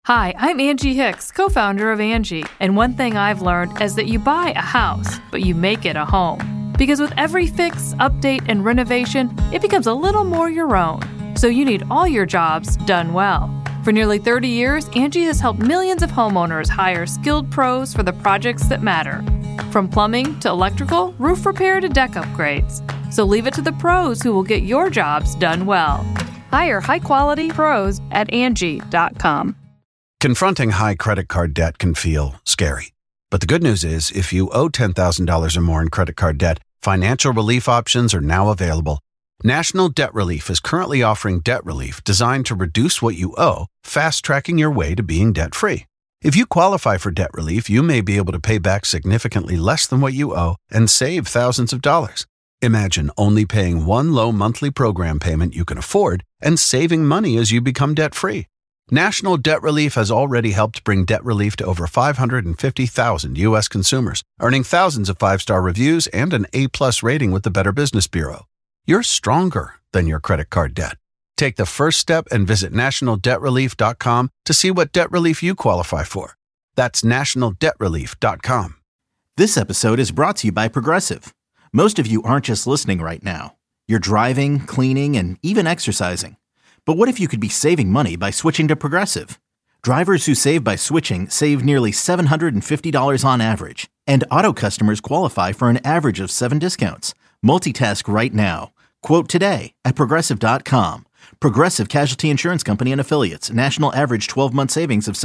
Hi, I'm Angie Hicks, co-founder of Angie, and one thing I've learned is that you buy a house, but you make it a home. Because with every fix, update, and renovation, it becomes a little more your own. So you need all your jobs done well. For nearly 30 years, Angie has helped millions of homeowners hire skilled pros for the projects that matter. From plumbing to electrical, roof repair to deck upgrades. So leave it to the pros who will get your jobs done well. Hire high-quality pros at Angie.com. Confronting high credit card debt can feel scary. But the good news is, if you owe $10,000 or more in credit card debt, financial relief options are now available. National Debt Relief is currently offering debt relief designed to reduce what you owe, fast-tracking your way to being debt-free. If you qualify for debt relief, you may be able to pay back significantly less than what you owe and save thousands of dollars. Imagine only paying one low monthly program payment you can afford and saving money as you become debt-free. National Debt Relief has already helped bring debt relief to over 550,000 U.S. consumers, earning thousands of five-star reviews and an A-plus rating with the Better Business Bureau. You're stronger than your credit card debt. Take the first step and visit nationaldebtrelief.com to see what debt relief you qualify for. That's nationaldebtrelief.com. This episode is brought to you by Progressive. Most of you aren't just listening right now. You're driving, cleaning, and even exercising. But what if you could be saving money by switching to Progressive? Drivers who save by switching save nearly $750 on average, and auto customers qualify for an average of 7 discounts. Multitask right now. Quote today at Progressive.com. Progressive Casualty Insurance Company and Affiliates. National average 12-month savings of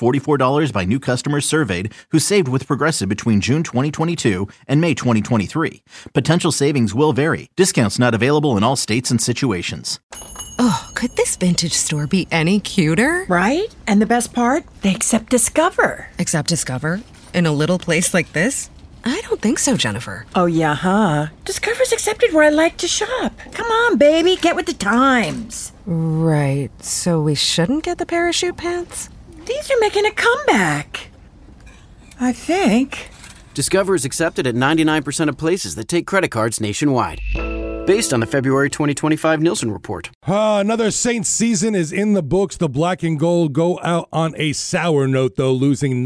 $744 by new customers surveyed who saved with Progressive between June 2022 and May 2023. Potential savings will vary. Discounts not available in all states and situations. Oh, could this vintage store be any cuter? Right? And the best part? They accept Discover. Accept Discover? In a little place like this? I don't think so, Jennifer. Oh, yeah, huh? Discover's accepted where I like to shop. Come on, baby, get with the times. Right, so we shouldn't get the parachute pants? These are making a comeback. I think. Discover is accepted at 99% of places that take credit cards nationwide. Based on the February 2025 Nielsen report. Another Saints season is in the books. The black and gold go out on a sour note, though, losing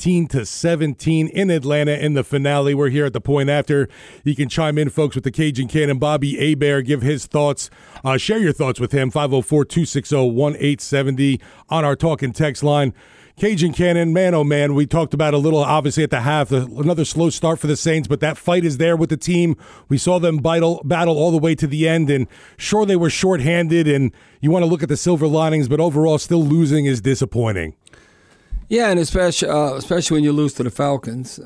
19-17 in Atlanta in the finale. We're here at the point after. You can chime in, folks, with the Cajun Cannon. Bobby Hebert, give his thoughts. Share your thoughts with him, 504-260-1870 on our talk and text line. Cajun Cannon, man, oh man, we talked about a little, obviously, at the half, another slow start for the Saints, but that fight is there with the team. We saw them battle all the way to the end, and sure, they were shorthanded, and you want to look at the silver linings, but overall, still losing is disappointing. Yeah, and especially when you lose to the Falcons.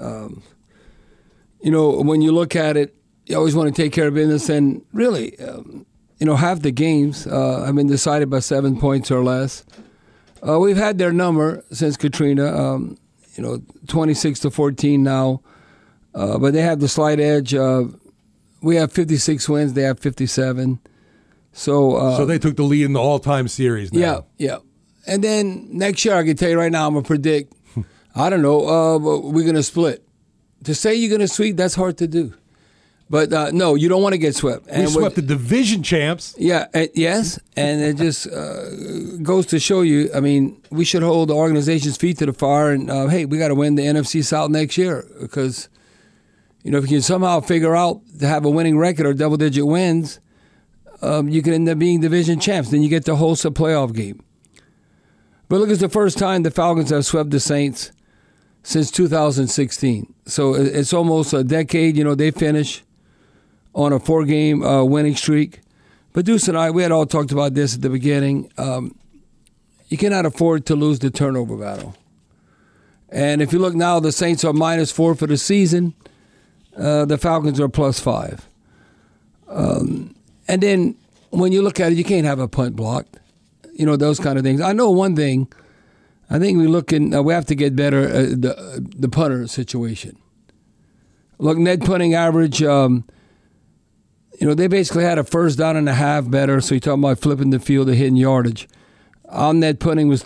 When you look at it, you always want to take care of business, and really, half the games have been decided by 7 points or less. We've had their number since Katrina, 26-14 now, but they have the slight edge. We have 56 wins, they have 57. So they took the lead in the all-time series now. Yeah. And then next year, I can tell you right now, I'm going to predict, I don't know, we're going to split. To say you're going to sweep, that's hard to do. But no, you don't want to get swept. We swept the division champs. Yeah, yes, and it just goes to show you, I mean, we should hold the organization's feet to the fire and, hey, we got to win the NFC South next year because, if you can somehow figure out to have a winning record or double-digit wins, you can end up being division champs. Then you get to host a playoff game. But look, it's the first time the Falcons have swept the Saints since 2016. So it's almost a decade. They finish on a 4-game winning streak. But Deuce and I, we had all talked about this at the beginning. You cannot afford to lose the turnover battle. And if you look now, the Saints are -4 for the season. The Falcons are +5. And then when you look at it, you can't have a punt blocked. Those kind of things. I know one thing. I think we have to get better at the punter situation. Look, net punting average, they basically had a 1st down and a half better, so you're talking about flipping the field to hitting yardage. Our net punting was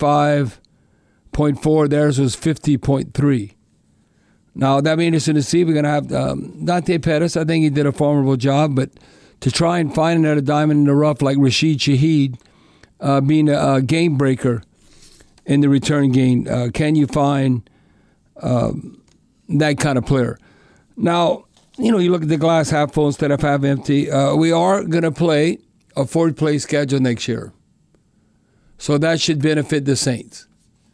35.4. Theirs was 50.3. Now, that'll be interesting to see. We're going to have Dante Pettis. I think he did a formidable job, but to try and find another diamond in the rough like Rashid Shaheed being a game breaker in the return game. Can you find that kind of player? Now, you look at the glass half full instead of half empty. We are going to play a fourth-place schedule next year. So that should benefit the Saints.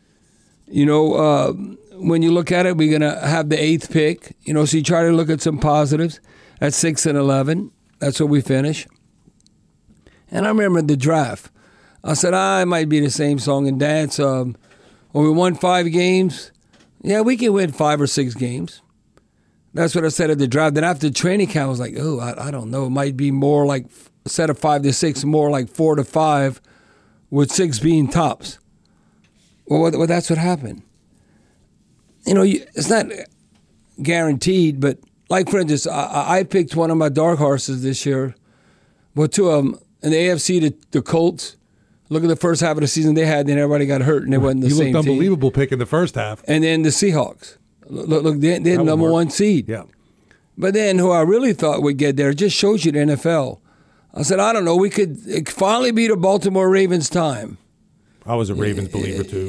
When you look at it, we're going to have the 8th pick. So you try to look at some positives. At 6-11, that's where we finish. And I remember the draft. I said, it might be the same song and dance. When we won 5 games, yeah, we can win 5 or 6 games. That's what I said at the draft. Then after training camp, I was like, I don't know. It might be more like, instead of 5 to 6, more like 4 to 5, with 6 being tops. Well, that's what happened. It's not guaranteed, but like, for instance, I picked one of my dark horses this year. Well, 2 of them. In the AFC, the Colts. Look at the first half of the season they had, then everybody got hurt, and they wasn't the same team. You looked unbelievable pick in the first half. And then the Seahawks. Look, they're number 1 seed. Yeah. But then who I really thought would get there, it just shows you the NFL. I said, I don't know, it could finally be the Baltimore Ravens' time. I was a Ravens believer, too.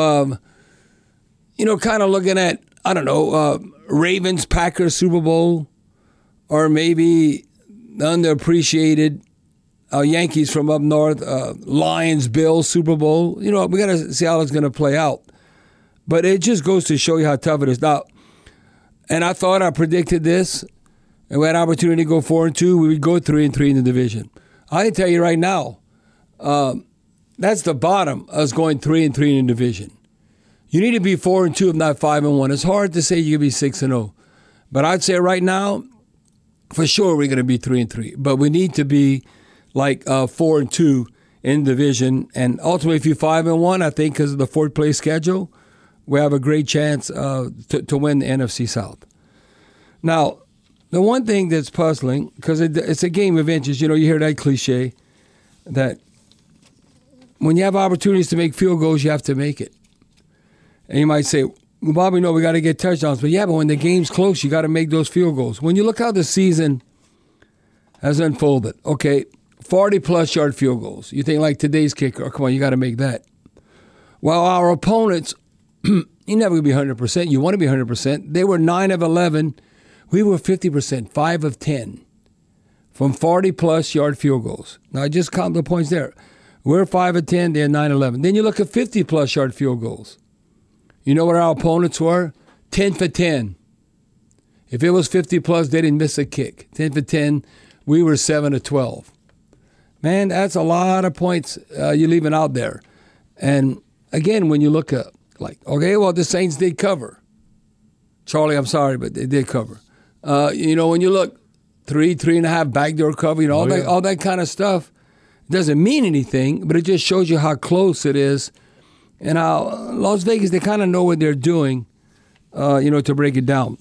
Kind of looking at, I don't know, Ravens, Packers, Super Bowl, or maybe the underappreciated Yankees from up north, Lions, Bills, Super Bowl. We got to see how it's going to play out. But it just goes to show you how tough it is. Now, and I thought I predicted this, and we had an opportunity to go 4-2. We would go 3-3 in the division. I can tell you right now, that's the bottom of us going 3-3 in the division. You need to be 4-2, if not 5-1. It's hard to say you can be 6-0. But I'd say right now, for sure we're going to be 3-3. But we need to be like 4-2 in the division. And ultimately, if you're 5-1, I think because of the 4th place schedule, we have a great chance to win the NFC South. Now, the one thing that's puzzling, because it's a game of inches, you hear that cliche, that when you have opportunities to make field goals, you have to make it. And you might say, well, Bobby, no, we got to get touchdowns. But when the game's close, you got to make those field goals. When you look how the season has unfolded, okay, 40-plus yard field goals. You think like today's kicker, come on, you got to make that. While our opponents, you're never going to be 100%. You want to be 100%. They were 9 of 11. We were 50%, 5 of 10 from 40-plus yard field goals. Now, I just count the points there. We're 5 of 10. They're 9-11. Then you look at 50-plus yard field goals. You know what our opponents were? 10 for 10. If it was 50-plus, they didn't miss a kick. 10 for 10. We were 7 of 12. Man, that's a lot of points you're leaving out there. And, again, when you look at, the Saints did cover. Charlie, I'm sorry, but they did cover. When you look 3.5 backdoor cover, all that kind of stuff doesn't mean anything, but it just shows you how close it is and how Las Vegas, they kind of know what they're doing, to break it down.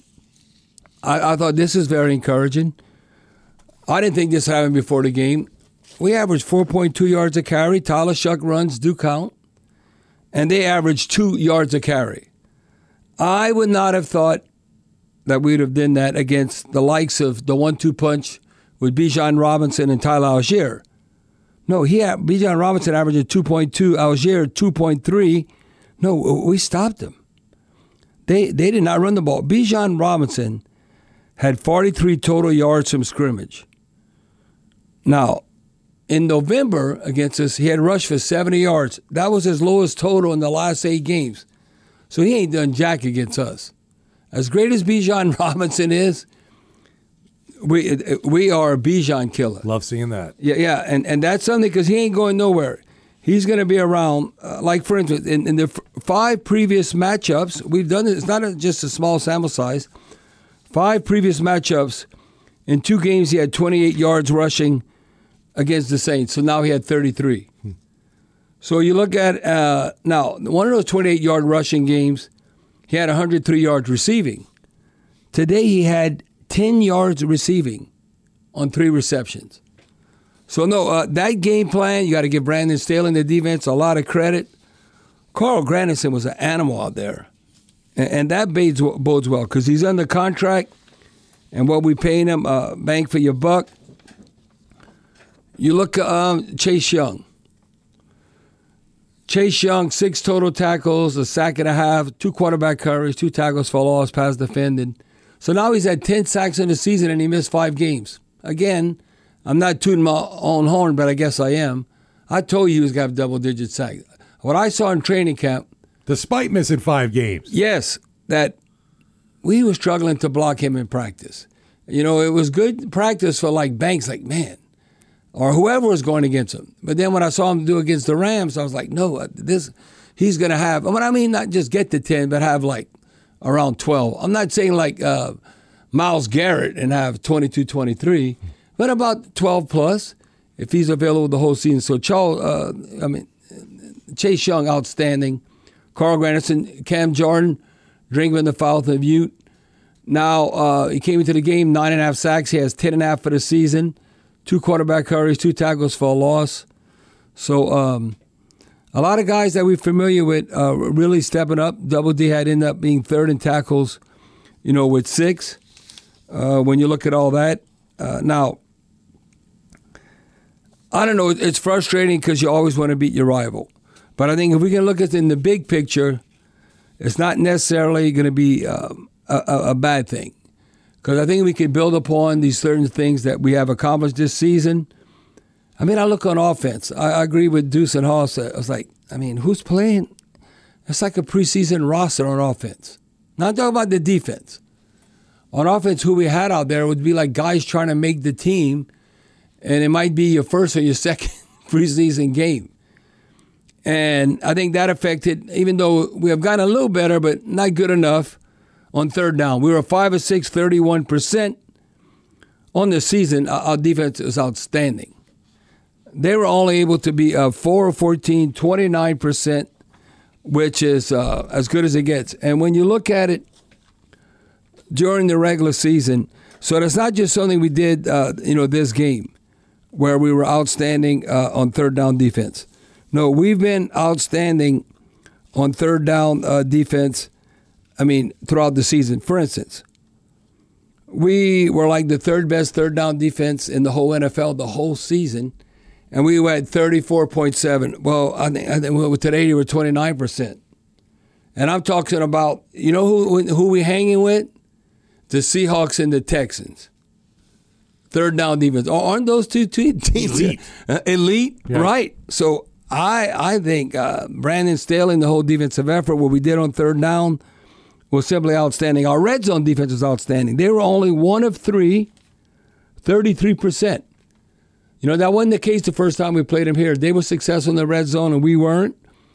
I thought this is very encouraging. I didn't think this happened before the game. We averaged 4.2 yards a carry. Tyler Shuck runs do count. And they averaged 2 yards a carry. I would not have thought that we'd have done that against the likes of the 1-2 punch with Bijan Robinson and Tyler Algier. No, Bijan Robinson averaged 2.2, Algier 2.3. No, we stopped them. They did not run the ball. Bijan Robinson had 43 total yards from scrimmage. Now, in November against us, he had rushed for 70 yards. That was his lowest total in the last 8 games. So he ain't done jack against us. As great as Bijan Robinson is, we are a Bijan killer. Love seeing that. Yeah, and that's something because he ain't going nowhere. He's going to be around. Like, for instance, in the 5 previous matchups, we've done it. It's not just a small sample size. 5 previous matchups, in 2 games, he had 28 yards rushing against the Saints. So now he had 33. So you look at, now, one of those 28-yard rushing games, he had 103 yards receiving. Today he had 10 yards receiving on 3 receptions. So, no, that game plan, you got to give Brandon Staley and the defense a lot of credit. Carl Granderson was an animal out there. And that bodes well because he's under contract, and what we paying him, bang for your buck. You look at Chase Young. Chase Young, 6 total tackles, a sack and a half, 2 quarterback hurries, 2 tackles for loss, pass defended. So now he's had 10 sacks in the season and he missed 5 games. Again, I'm not tooting my own horn, but I guess I am. I told you he was going to have double-digit sacks. What I saw in training camp, despite missing 5 games. Yes, that we were struggling to block him in practice. You know, it was good practice for like Banks, like, man, or whoever was going against him. But then when I saw him do against the Rams, I was like, no, he's going to have, I mean, not just get to 10, but have like around 12. I'm not saying like Myles Garrett and have 22, 23, but about 12 plus if he's available the whole season. So Chase Young, outstanding. Carl Granderson, Cam Jordan, drinking the foul of Ute. Now, he came into the game, 9.5 sacks. He has 10.5 for the season. 2 quarterback hurries, 2 tackles for a loss. So a lot of guys that we're familiar with really stepping up. Double D had ended up being 3rd in tackles, with 6. When you look at all that. Now, I don't know. It's frustrating because you always want to beat your rival. But I think if we can look at it in the big picture, it's not necessarily going to be a bad thing. Because I think we can build upon these certain things that we have accomplished this season. I mean, I look on offense. I agree with Deuce and Hoss. I was like, who's playing? It's like a preseason roster on offense. Not talking about the defense. On offense, who we had out there would be like guys trying to make the team, and it might be your first or your second preseason game. And I think that affected, even though we have gotten a little better, but not good enough on 3rd down. We were 5 of 6, 31%. On the season, our defense is outstanding. They were only able to be 4 of 14, 29%, which is as good as it gets. And when you look at it during the regular season, so that's not just something we did, this game, where we were outstanding on 3rd down defense. No, we've been outstanding on 3rd down defense, throughout the season. For instance, we were like the 3rd best 3rd down defense in the whole NFL the whole season, and we were at 34.7. Well, I think today we were 29%. And I'm talking about, who we hanging with? The Seahawks and the Texans. 3rd down defense. Aren't those two teams elite? Yeah. Right. So I think Brandon Staley and the whole defensive effort, what we did on 3rd down, was simply outstanding. Our red zone defense was outstanding. They were only 1 of 3, 33%. That wasn't the case the first time we played them here. They were successful in the red zone and we weren't.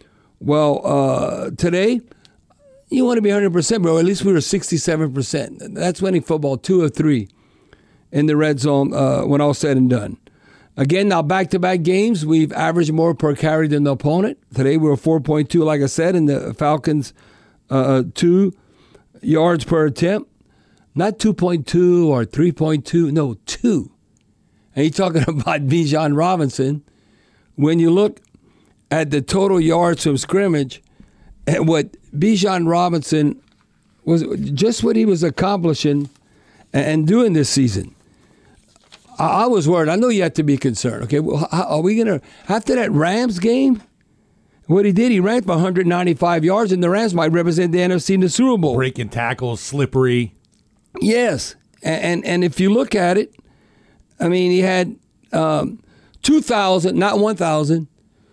Well, today, you want to be 100%, bro. At least we were 67%. That's winning football, 2 of 3 in the red zone when all said and done. Again, now back-to-back games, we've averaged more per carry than the opponent. Today we were 4.2, like I said, and the Falcons 2 yards per attempt. Not 2.2 or 3.2, no, 2. And you're talking about Bijan Robinson. When you look at the total yards from scrimmage and what Bijan Robinson was, just what he was accomplishing and doing this season, I was worried. I know you have to be concerned. Okay, well, are we going to, after that Rams game, what he did, he ran for 195 yards, and the Rams might represent the NFC in the Super Bowl. Breaking tackles, slippery. Yes, and if you look at it, he had 2,000, not 1,000,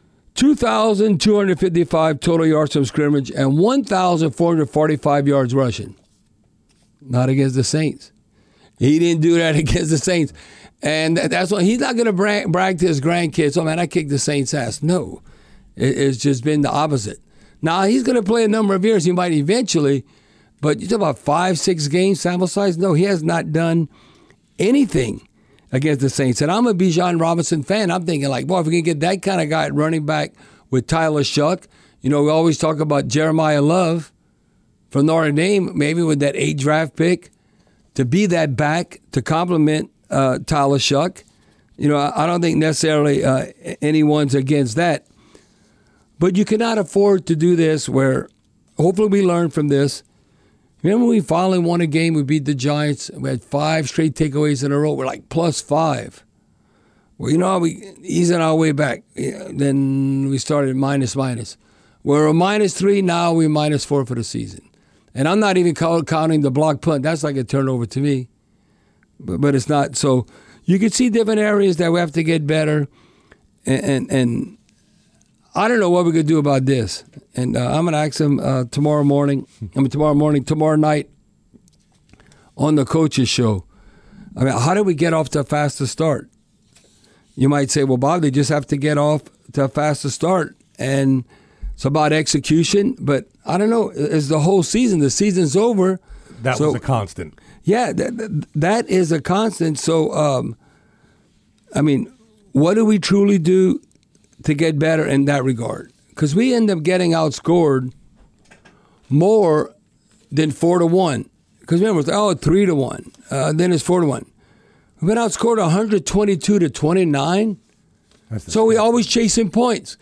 2,255 total yards from scrimmage and 1,445 yards rushing. Not against the Saints. He didn't do that against the Saints. And that's why he's not going to brag to his grandkids, oh, man, I kicked the Saints' ass. No, it's just been the opposite. Now, he's going to play a number of years. He might eventually, but you talk about 5-6 games sample size. No, he has not done anything against the Saints. And I'm a Bijan Robinson fan. I'm thinking like, boy, if we can get that kind of guy at running back with Tyler Shuck, we always talk about Jeremiah Love from Notre Dame, maybe with that 8 draft pick, to be that back to complement Tyler Shuck. I don't think necessarily anyone's against that. But you cannot afford to do this where, hopefully we learn from this. Remember when we finally won a game, we beat the Giants, we had 5 straight takeaways in a row. We're like +5. Well, we easing our way back. Then we started minus. We're a -3 now. We're -4 for the season, and I'm not even counting the block punt. That's like a turnover to me, but it's not. So you can see different areas that we have to get better, and I don't know what we could do about this. And I'm going to ask him tomorrow night on the coaches show. I mean, how do we get off to a faster start? You might say, well, Bob, they just have to get off to a faster start. And it's about execution. But I don't know. It's the whole season. The season's over. That was a constant. Yeah, that is a constant. So, I mean, what do we truly do to get better in that regard? Because we end up getting outscored more than 4-1. Because remember, it's 3-1. Then it's 4-1. We've been outscored 122-29. So we always chasing points.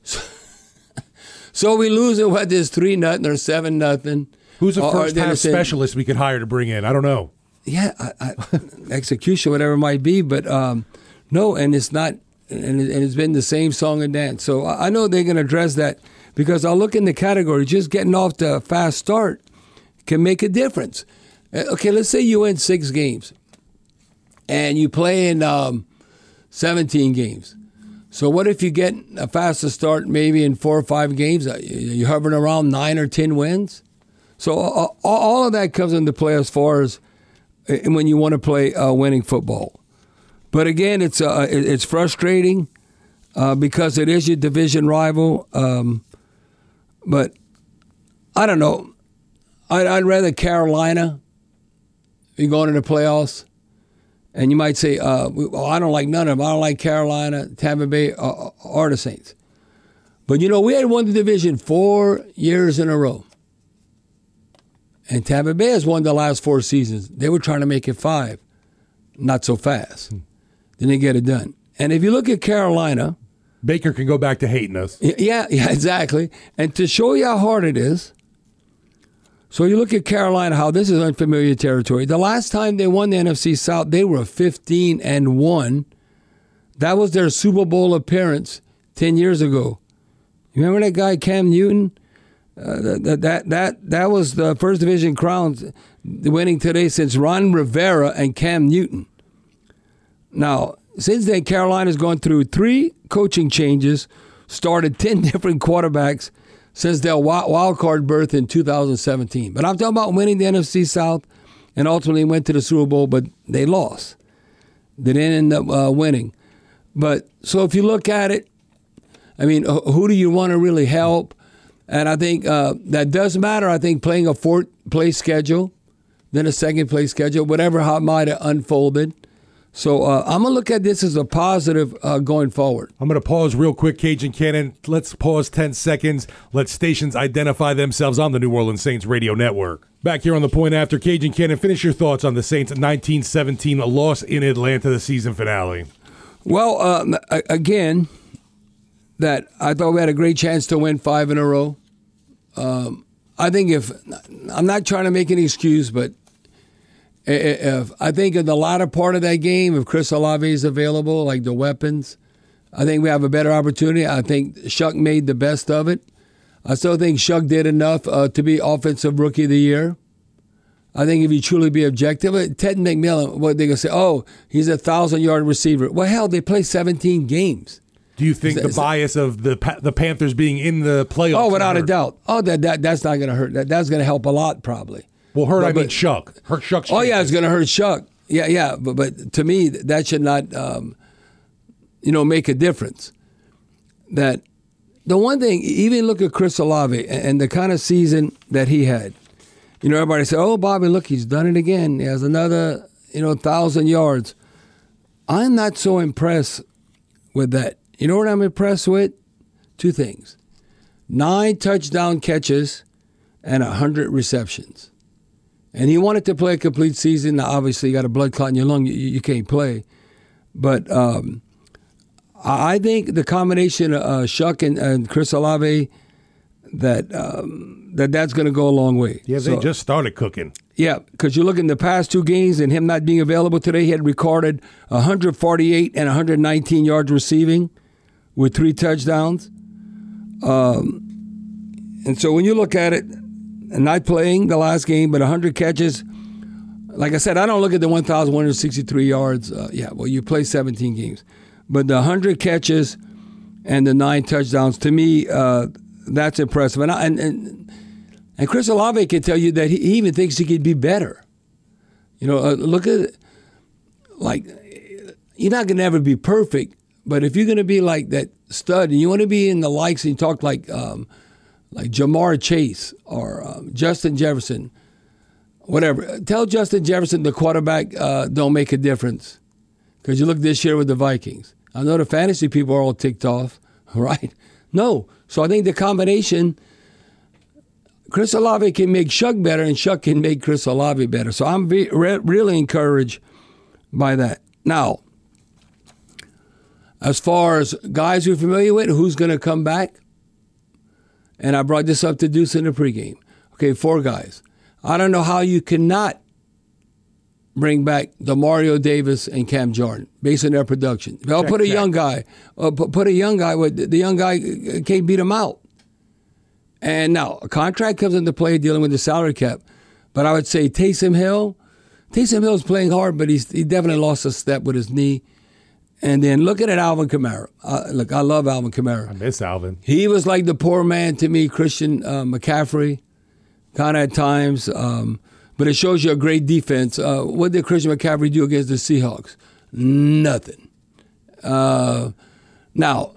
So we lose it, whether it's 3-0 or 7-0. Who's a first half specialist we could hire to bring in? I don't know. Yeah, execution, whatever it might be. But no, and it's not, and it's been the same song and dance. So I know they're going to address that, because I'll look in the category. Just getting off to a fast start can make a difference. Okay, let's say you win 6 games and you play in 17 games. So what if you get a faster start maybe in 4 or 5 games? You're hovering around 9 or 10 wins. So all of that comes into play as far as when you want to play winning football. But again, it's frustrating because it is your division rival. But I don't know. I'd rather Carolina be going to the playoffs. And you might say, I don't like none of them. I don't like Carolina, Tampa Bay, or the Saints. But, we had won the division 4 years in a row. And Tampa Bay has won the last 4 seasons. They were trying to make it 5. Not so fast. Didn't get it done. And if you look at Carolina, Baker can go back to hating us. Yeah, exactly. And to show you how hard it is, so you look at Carolina, how this is unfamiliar territory. The last time they won the NFC South, they were 15-1. That was their Super Bowl appearance 10 years ago. You remember that guy, Cam Newton? That was the first division crowns winning today since Ron Rivera and Cam Newton. Now, since then, Carolina's gone through 3 coaching changes, started 10 different quarterbacks since their wild card berth in 2017. But I'm talking about winning the NFC South and ultimately went to the Super Bowl, but they lost. They didn't end up winning. But so if you look at it, I mean, who do you want to really help? And I think that does matter. I think playing a 4th-place schedule, then a 2nd-place schedule, whatever how it might have unfolded. So I'm going to look at this as a positive going forward. I'm going to pause real quick, Cajun Cannon. Let's pause 10 seconds. Let stations identify themselves on the New Orleans Saints radio network. Back here on The Point After, Cajun Cannon, finish your thoughts on the Saints' 1917 loss in Atlanta, the season finale. Well, again, that I thought we had a great chance to win 5 in a row. I think I'm not trying to make an excuse, but if I think in the latter part of that game, if Chris Olave is available, like the weapons, I think we have a better opportunity. I think Shuck made the best of it. I still think Shuck did enough to be Offensive Rookie of the Year. I think if you truly be objective, Ted McMillan, what they going to say, oh, he's a 1,000-yard receiver. Well, hell, they play 17 games. Do you think the bias of the Panthers being in the playoffs? Oh, without a doubt. Oh, that's not going to hurt. That's going to help a lot, probably. Well, I mean Shuck. Hurt Shuck. Oh, yeah, it's going to hurt Shuck. Yeah. But to me, that should not, make a difference. That the one thing, even look at Chris Olave and the kind of season that he had. Everybody say, oh, Bobby, look, he's done it again. He has another, 1,000 yards. I'm not so impressed with that. You know what I'm impressed with? 2 things. 9 touchdown catches and 100 receptions. And he wanted to play a complete season. Now, obviously, you got a blood clot in your lung. You can't play. But I think the combination of Shuck and Chris Olave, that's going to go a long way. Yeah, they just started cooking. Yeah, because you look in the past 2 games and him not being available today, he had recorded 148 and 119 yards receiving with 3 touchdowns. And so when you look at it, not playing the last game, but 100 catches, like I said, I don't look at the 1,163 yards. You play 17 games. But the 100 catches and the 9 touchdowns, to me, that's impressive. And Chris Olave can tell you that he even thinks he could be better. Look at it. Like, you're not going to ever be perfect, but if you're going to be like that stud and you want to be in the likes and you talk like Jamar Chase or Justin Jefferson, whatever, tell Justin Jefferson the quarterback don't make a difference. Because you look this year with the Vikings. I know the fantasy people are all ticked off, right? No. So I think the combination, Chris Olave can make Shuck better, and Shuck can make Chris Olave better. So I'm really encouraged by that. Now, as far as guys we're familiar with, who's going to come back? And I brought this up to Deuce in the pregame. Okay, 4 guys. I don't know how you cannot bring back DeMario Davis and Cam Jordan based on their production. I'll put a young guy. Put a young guy with the young guy can't beat him out. And now a contract comes into play dealing with the salary cap. But I would say Taysom Hill's playing hard, but he definitely lost a step with his knee. And then looking at Alvin Kamara. I love Alvin Kamara. I miss Alvin. He was like the poor man to me, Christian McCaffrey, kind of at times. But it shows you a great defense. What did Christian McCaffrey do against the Seahawks? Nothing. Now,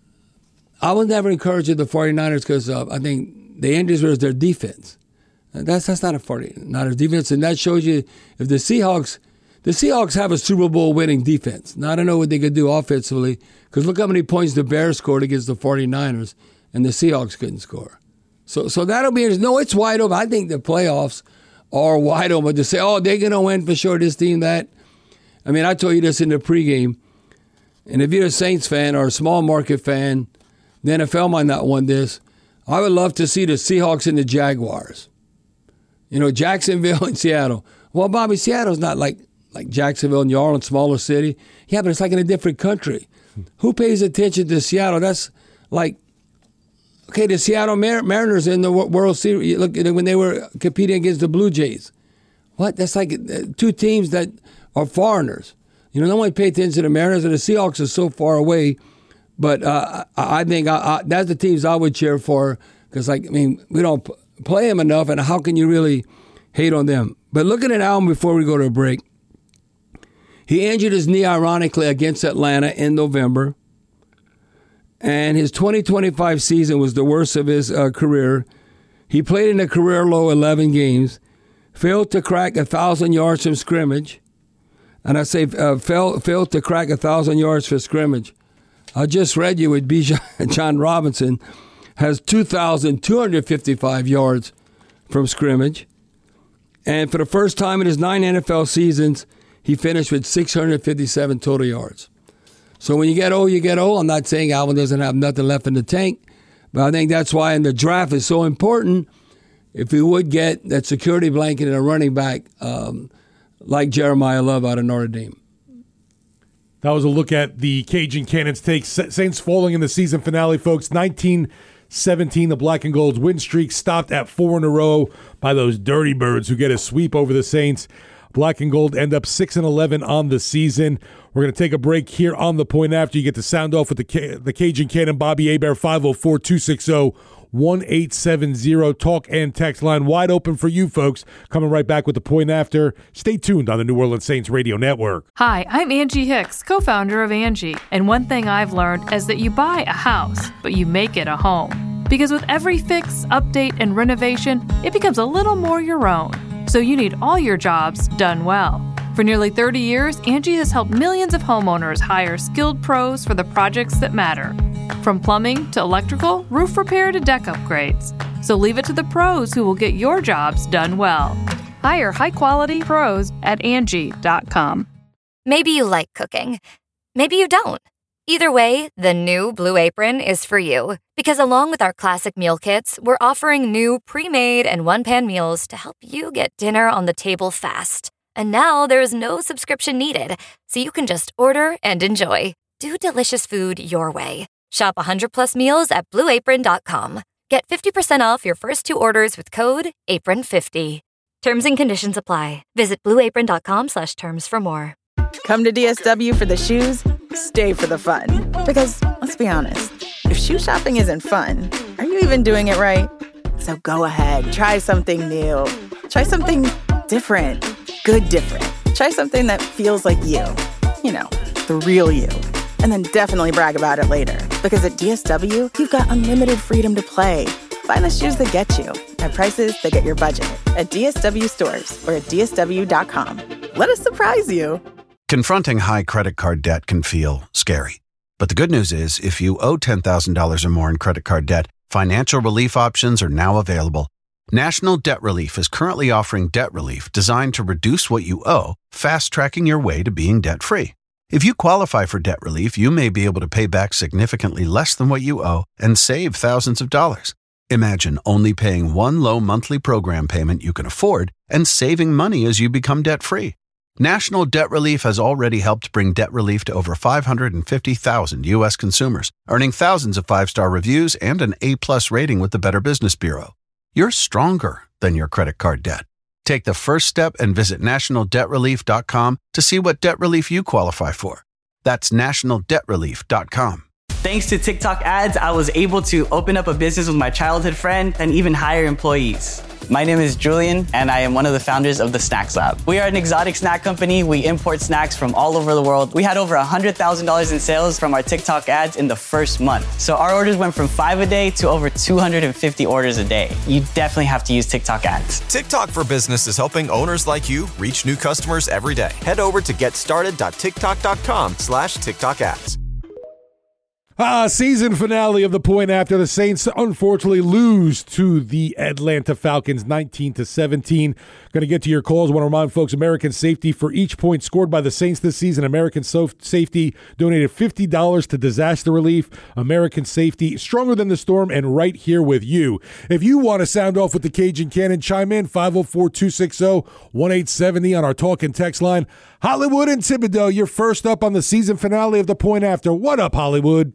I was never encouraged with the 49ers because I think the injuries was their defense. That's not a 49ers defense, and that shows you if the Seahawks have a Super Bowl winning defense. Now, I don't know what they could do offensively because look how many points the Bears scored against the 49ers, and the Seahawks couldn't score. So that'll be interesting. No, it's wide open. I think the playoffs are wide open. To say, they're going to win for sure, this team, that. I mean, I told you this in the pregame, and if you're a Saints fan or a small market fan, the NFL might not want this. I would love to see the Seahawks and the Jaguars. Jacksonville and Seattle. Well, Bobby, Seattle's not like Jacksonville, New Orleans, smaller city. Yeah, but it's like in a different country. Who pays attention to Seattle? That's like, okay, the Seattle Mariners in the World Series, look when they were competing against the Blue Jays. What? That's like 2 teams that are foreigners. No one pays attention to the Mariners, and the Seahawks are so far away. But I think that's the teams I would cheer for because, we don't play them enough, and how can you really hate on them? But looking at Alvin before we go to a break, he injured his knee, ironically, against Atlanta in November. And his 2025 season was the worst of his career. He played in a career-low 11 games, failed to crack 1,000 yards from scrimmage. And I say failed to crack 1,000 yards for scrimmage. I just read you with Bijan Robinson has 2,255 yards from scrimmage. And for the first time in his 9 NFL seasons, he finished with 657 total yards. So when you get old, you get old. I'm not saying Alvin doesn't have nothing left in the tank, but I think that's why in the draft is so important if we would get that security blanket and a running back like Jeremiah Love out of Notre Dame. That was a look at the Cajun Cannons take. Saints falling in the season finale, folks. 19-17, the Black and Gold's win streak stopped at 4 in a row by those Dirty Birds who get a sweep over the Saints. Black and Gold end up 6-11 on the season. We're going to take a break here on The Point After. You get to sound off with the Cajun Cannon, Bobby Hebert, 504-260-1870. Talk and text line wide open for you folks. Coming right back with The Point After. Stay tuned on the New Orleans Saints Radio Network. Hi, I'm Angie Hicks, co-founder of Angie. And one thing I've learned is that you buy a house, but you make it a home. Because with every fix, update, and renovation, it becomes a little more your own. So you need all your jobs done well. For nearly 30 years, Angie has helped millions of homeowners hire skilled pros for the projects that matter. From plumbing to electrical, roof repair to deck upgrades. So leave it to the pros who will get your jobs done well. Hire high-quality pros at Angie.com. Maybe you like cooking. Maybe you don't. Either way, the new Blue Apron is for you. Because along with our classic meal kits, we're offering new pre-made and one-pan meals to help you get dinner on the table fast. And now there's no subscription needed, so you can just order and enjoy. Do delicious food your way. Shop 100+ meals at BlueApron.com. Get 50% off your first 2 orders with code APRON50. Terms and conditions apply. Visit BlueApron.com/terms for more. Come to DSW for the shoes, stay for the fun. Because, let's be honest, if shoe shopping isn't fun, are you even doing it right? So go ahead, try something new. Try something different. Good different. Try something that feels like you. You know, the real you. And then definitely brag about it later. Because at DSW, you've got unlimited freedom to play. Find the shoes that get you at prices that get your budget at DSW stores or at DSW.com. Let us surprise you. Confronting high credit card debt can feel scary. But the good news is, if you owe $10,000 or more in credit card debt, financial relief options are now available. National Debt Relief is currently offering debt relief designed to reduce what you owe, fast-tracking your way to being debt-free. If you qualify for debt relief, you may be able to pay back significantly less than what you owe and save thousands of dollars. Imagine only paying one low monthly program payment you can afford and saving money as you become debt-free. National Debt Relief has already helped bring debt relief to over 550,000 U.S. consumers, earning thousands of 5-star reviews and an A+ rating with the Better Business Bureau. You're stronger than your credit card debt. Take the first step and visit nationaldebtrelief.com to see what debt relief you qualify for. That's nationaldebtrelief.com. Thanks to TikTok ads, I was able to open up a business with my childhood friend and even hire employees. My name is Julian, and I am one of the founders of the Snacks Lab. We are an exotic snack company. We import snacks from all over the world. We had over $100,000 in sales from our TikTok ads in the first month. So our orders went from 5 a day to over 250 orders a day. You definitely have to use TikTok ads. TikTok for Business is helping owners like you reach new customers every day. Head over to getstarted.tiktok.com/TikTok ads. Season finale of The Point After. The Saints unfortunately lose to the Atlanta Falcons 19-17. Going to get to your calls. I want to remind folks, American Safety, for each point scored by the Saints this season, American Safety donated $50 to disaster relief. American Safety, stronger than the storm and right here with you. If you want to sound off with the Cajun Cannon, chime in 504-260-1870 on our talk and text line. Hollywood and Thibodeau, you're first up on the season finale of The Point After. What up, Hollywood?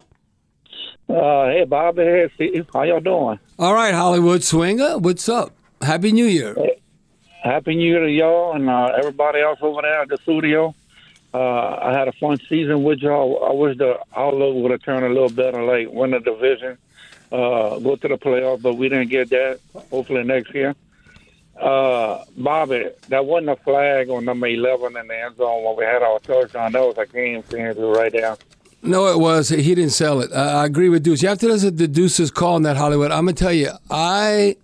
Hey, Bobby. Hey, Steve. How y'all doing? All right, Hollywood Swinger. What's up? Happy New Year. Hey, Happy New Year to y'all and everybody else over there at the studio. I had a fun season with y'all. I wish the outlook would have turned a little better, like win the division, go to the playoffs, but we didn't get that. Hopefully next year. Bobby, that wasn't a flag on number 11 in the end zone when we had our touchdown. That was a game changer right there. No, it was. He didn't sell it. I agree with Deuce. You have to listen to Deuce's call in that, Hollywood. I'm going to tell you, I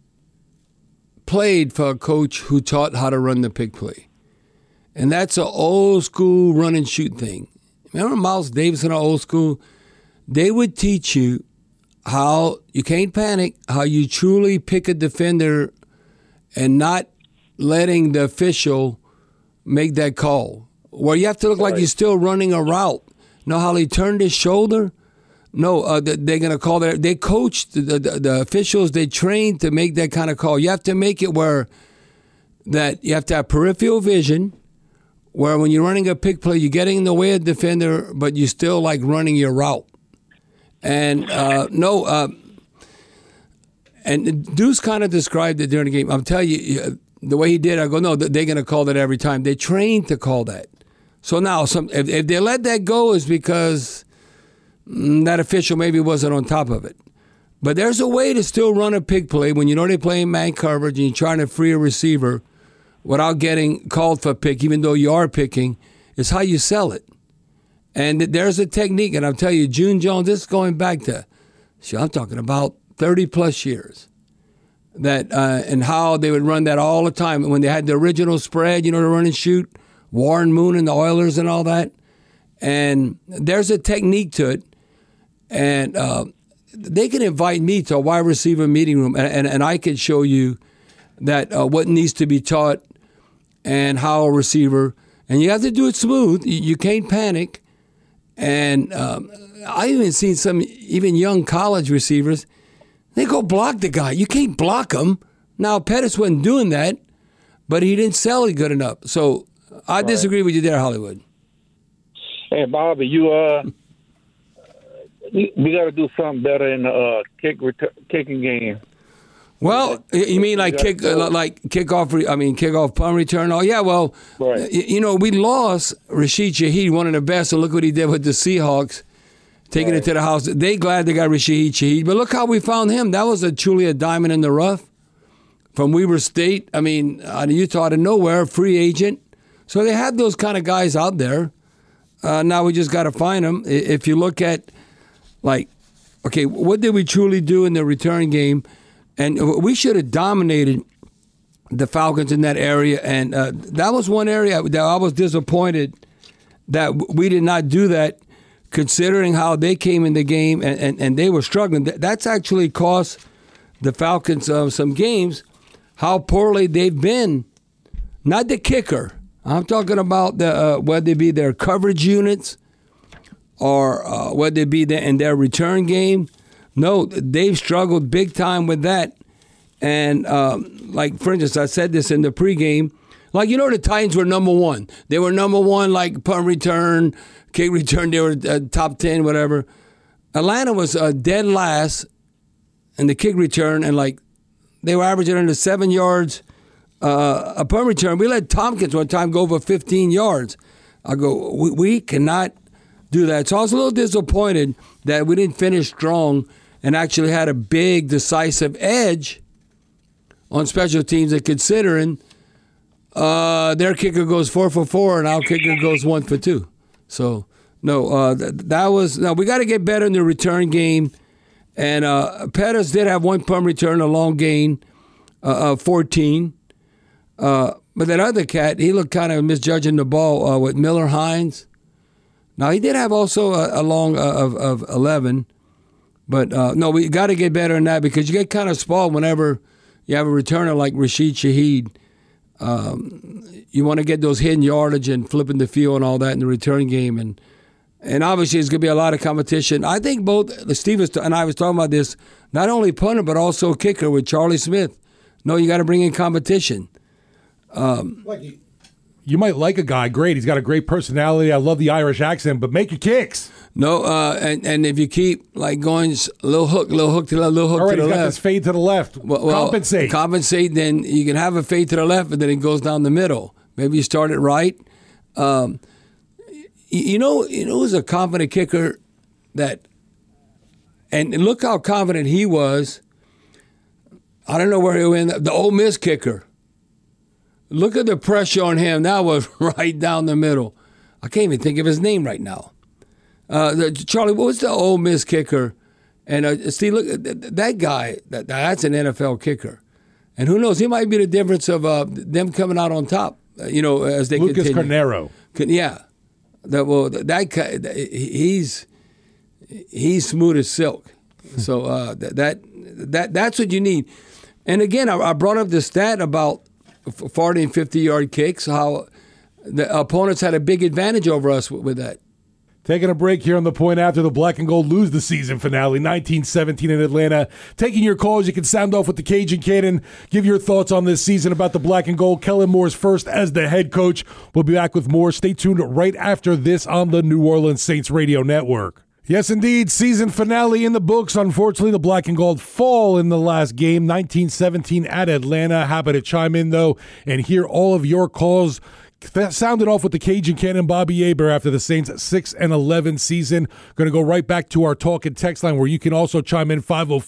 played for a coach who taught how to run the pick play. And that's an old school run and shoot thing. Remember Miles Davis in our old school? They would teach you how you can't panic, how you truly pick a defender and not letting the official make that call. Where you have to look like you're still running a route. Know how he turned his shoulder? No, they're going to call that. They coached the officials. They trained to make that kind of call. You have to make it where that you have to have peripheral vision, where when you're running a pick play, you're getting in the way of the defender, but you still like running your route. And and Deuce kind of described it during the game. I'm telling you, the way he did, I go, no, they're going to call that every time. They trained to call that. So now, if they let that go, is because that official maybe wasn't on top of it. But there's a way to still run a pick play when you know they're playing man coverage and you're trying to free a receiver without getting called for a pick, even though you are picking. It's how you sell it. And there's a technique, and I'll tell you, June Jones, this is going back to, I'm talking about 30-plus years, that and how they would run that all the time. When they had the original spread, the run and shoot, Warren Moon and the Oilers and all that. And there's a technique to it. And they can invite me to a wide receiver meeting room, and I can show you that what needs to be taught and how a receiver, and you have to do it smooth. You can't panic. And I even seen some even young college receivers, they go block the guy. You can't block him. Now, Pettis wasn't doing that, but he didn't sell it good enough. So I disagree with you there, Hollywood. Hey, Bobby, we got to do something better in the kicking game. Well, you mean like kickoff punt return? Oh, yeah, well, we lost Rashid Shaheed, one of the best, and look what he did with the Seahawks, taking it to the house. They glad they got Rashid Shaheed, but look how we found him. That was truly a diamond in the rough from Weber State. I mean, out of Utah, out of nowhere, free agent. So they had those kind of guys out there. Now we just got to find them. If you look at, what did we truly do in the return game? And we should have dominated the Falcons in that area. And that was one area that I was disappointed that we did not do that, considering how they came in the game and they were struggling. That's actually cost the Falcons some games, how poorly they've been. Not the kicker. I'm talking about whether it be their coverage units or whether it be in their return game. No, they've struggled big time with that. And, for instance, I said this in the pregame. The Titans were number one. They were number one, punt return, kick return. They were top 10, whatever. Atlanta was dead last in the kick return, and, they were averaging under 7 yards a punt return. We let Tompkins one time go over 15 yards. I go, we cannot do that. So I was a little disappointed that we didn't finish strong and actually had a big, decisive edge on special teams, and considering their kicker goes 4 for 4 and our kicker goes 1 for 2. So, no, we got to get better in the return game. And Pettis did have one punt return, a long gain, 14. But that other cat, he looked kind of misjudging the ball with Miller Hines. Now, he did have also a long of 11. But, no, we got to get better in that, because you get kind of spoiled whenever you have a returner like Rashid Shaheed. You want to get those hidden yardage and flipping the field and all that in the return game. And obviously, there's going to be a lot of competition. I think both Steve and I was talking about this, not only punter, but also kicker with Charlie Smith. No, you got to bring in competition. You might like a guy, great. He's got a great personality. I love the Irish accent, but make your kicks. No, and if you keep going a little hook to the left, little hook all right, to the he's got left. this fade to the left. Compensate. Then you can have a fade to the left, and then it goes down the middle. Maybe you start it right. Who's a confident kicker and look how confident he was. I don't know where he went. The Ole Miss kicker. Look at the pressure on him. That was right down the middle. I can't even think of his name right now. Charlie, what was the Ole Miss kicker? And Steve, look, that guy, that's an NFL kicker. And who knows, he might be the difference of them coming out on top, as they Lucas continue. Carnero. Yeah. That guy, he's smooth as silk. So that's what you need. And again, I brought up the stat about 40 and 50-yard kicks, how the opponents had a big advantage over us with that. Taking a break here on The Point after the Black and Gold lose the season finale, 19-17 in Atlanta. Taking your calls, you can sound off with the Cajun Cannon. Give your thoughts on this season about the Black and Gold. Kellen Moore's first as the head coach. We'll be back with more. Stay tuned right after this on the New Orleans Saints Radio Network. Yes, indeed, season finale in the books. Unfortunately, the Black and Gold fall in the last game, 19-17 at Atlanta. Happy to chime in, though, and hear all of your calls. That sounded off with the Cajun Cannon, Bobby Aber, after the Saints' 6-11 season. Going to go right back to our talk and text line, where you can also chime in,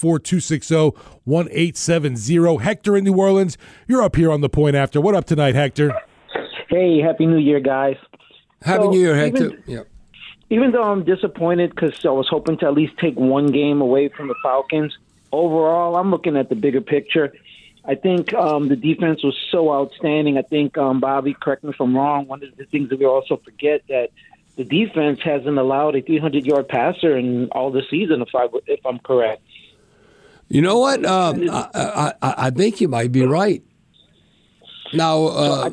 504-260-1870. Hector in New Orleans, you're up here on The Point After. What up tonight, Hector? Hey, Happy New Year, guys. Happy New Year, Hector. Even though I'm disappointed because I was hoping to at least take one game away from the Falcons, overall, I'm looking at the bigger picture. I think the defense was so outstanding. I think, Bobby, correct me if I'm wrong, one of the things that we also forget that the defense hasn't allowed a 300-yard passer in all the season, if I'm correct. You know what? I think you might be right. Now,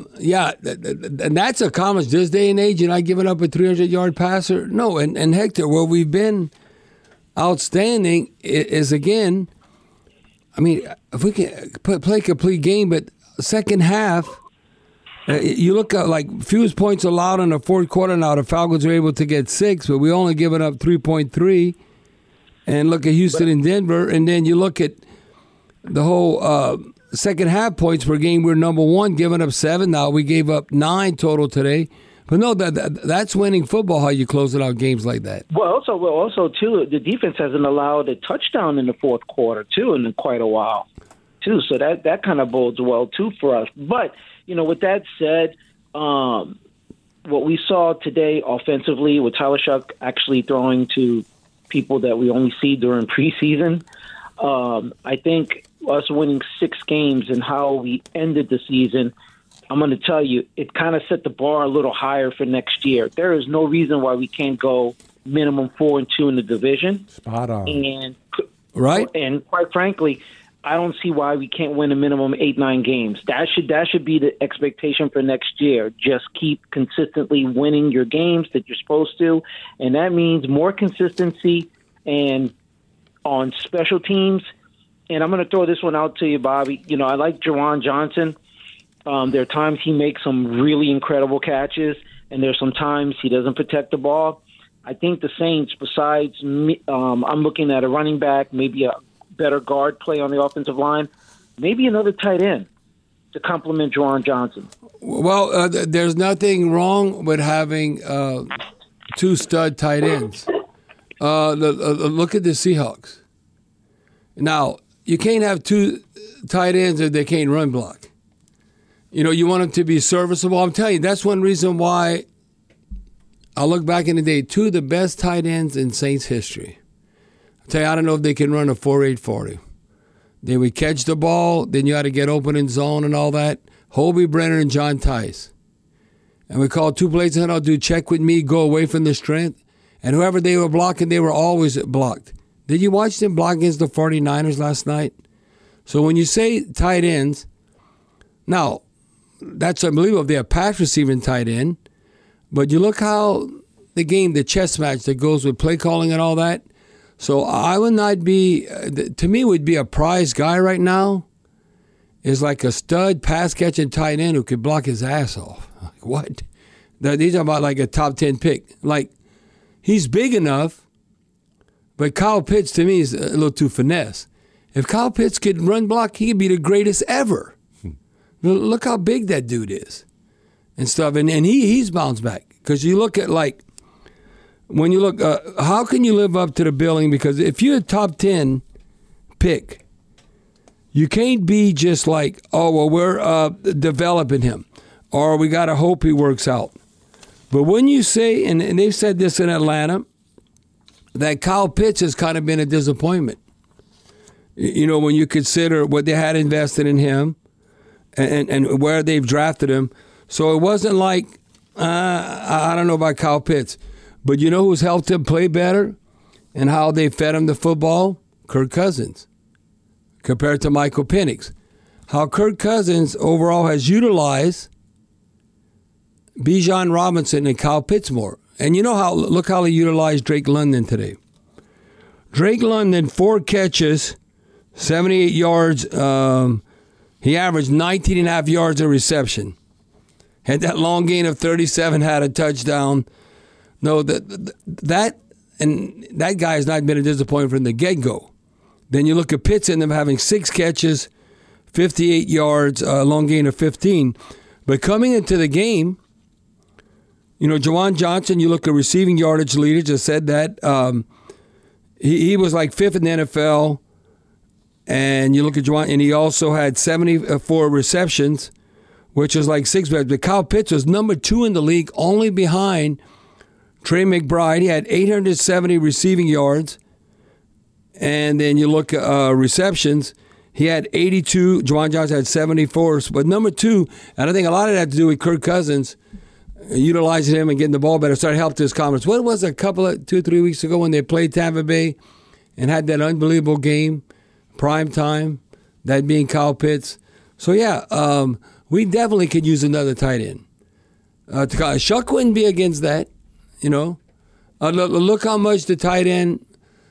and that's a comment this day and age. You're not giving up a 300-yard passer. No, and Hector, where we've been outstanding is again. I mean, if we can play a complete game, but second half, you look at like fewest points allowed in the fourth quarter. Now the Falcons are able to get 6, but we only given up 3.3. And look at Houston and Denver, and then you look at the whole second half points per game. We're number 1, giving up 7. Now we gave up 9 total today. But no, that's winning football. How you closing out games like that? Well, also too, the defense hasn't allowed a touchdown in the fourth quarter too in quite a while, too. So that kind of bodes well too for us. But with that said, what we saw today offensively with Tyler Shuck actually throwing to people that we only see during preseason, I think us winning 6 games and how we ended the season, I'm going to tell you, it kind of set the bar a little higher for next year. There is no reason why we can't go minimum 4-2 in the division. Spot on. And quite frankly, I don't see why we can't win a minimum 8-9 games. That should be the expectation for next year. Just keep consistently winning your games that you're supposed to, and that means more consistency and on special teams. And I'm going to throw this one out to you, Bobby. I like Juwan Johnson. There are times he makes some really incredible catches, and there's some times he doesn't protect the ball. I think the Saints, besides me, I'm looking at a running back, maybe a better guard play on the offensive line, maybe another tight end to complement Juwan Johnson. Well, there's nothing wrong with having 2 stud tight ends. Look at the Seahawks. Now, you can't have 2 tight ends if they can't run block. You want them to be serviceable. I'm telling you, that's one reason why I look back in the day, 2 of the best tight ends in Saints history. I tell you, I don't know if they can run a 4.8 40. They would catch the ball, then you had to get open in zone and all that. Hobie Brenner and John Tice. And we call 2 plays and I'll do check with me, go away from the strength. And whoever they were blocking, they were always blocked. Did you watch them block against the 49ers last night? So when you say tight ends, now, that's unbelievable if they have pass receiving tight end. But you look how the game, the chess match that goes with play calling and all that. So I would not be, to me, would be a prize guy right now is like a stud pass catching tight end who could block his ass off. Like, what? These are about like a top 10 pick. Like, he's big enough, but Kyle Pitts to me is a little too finesse. If Kyle Pitts could run block, he could be the greatest ever. Look how big that dude is and stuff. And he's bounced back. Because you look at, like, when you look, how can you live up to the billing? Because if you're a top 10 pick, you can't be just like, oh, well, we're developing him. Or we got to hope he works out. But when you say, and they've said this in Atlanta, that Kyle Pitts has kind of been a disappointment. When you consider what they had invested in him, and where they've drafted him. So it wasn't like, I don't know about Kyle Pitts. But you know who's helped him play better and how they fed him the football? Kirk Cousins, compared to Michael Penix. How Kirk Cousins overall has utilized Bijan Robinson and Kyle Pitts more. And look how he utilized Drake London today. Drake London, 4 catches, 78 yards, he averaged 19.5 yards a reception. Had that long gain of 37, had a touchdown. No, that guy has not been a disappointment from the get-go. Then you look at Pitts and them having 6 catches, 58 yards, long gain of 15. But coming into the game, Juwan Johnson, you look at receiving yardage leader, just said that. He was like 5th in the NFL. And you look at Juwan, and he also had 74 receptions, which is like 6 best. But Kyle Pitts was number 2 in the league, only behind Trey McBride. He had 870 receiving yards. And then you look at receptions. He had 82. Juwan Johnson had 74. But number 2, and I think a lot of that had to do with Kirk Cousins utilizing him and getting the ball better. Started helping his confidence. What was a couple of 2-3 weeks ago when they played Tampa Bay and had that unbelievable game? Prime time, that being Kyle Pitts. So, yeah, we definitely could use another tight end. Shuck wouldn't be against that, you know. Look how much the tight end,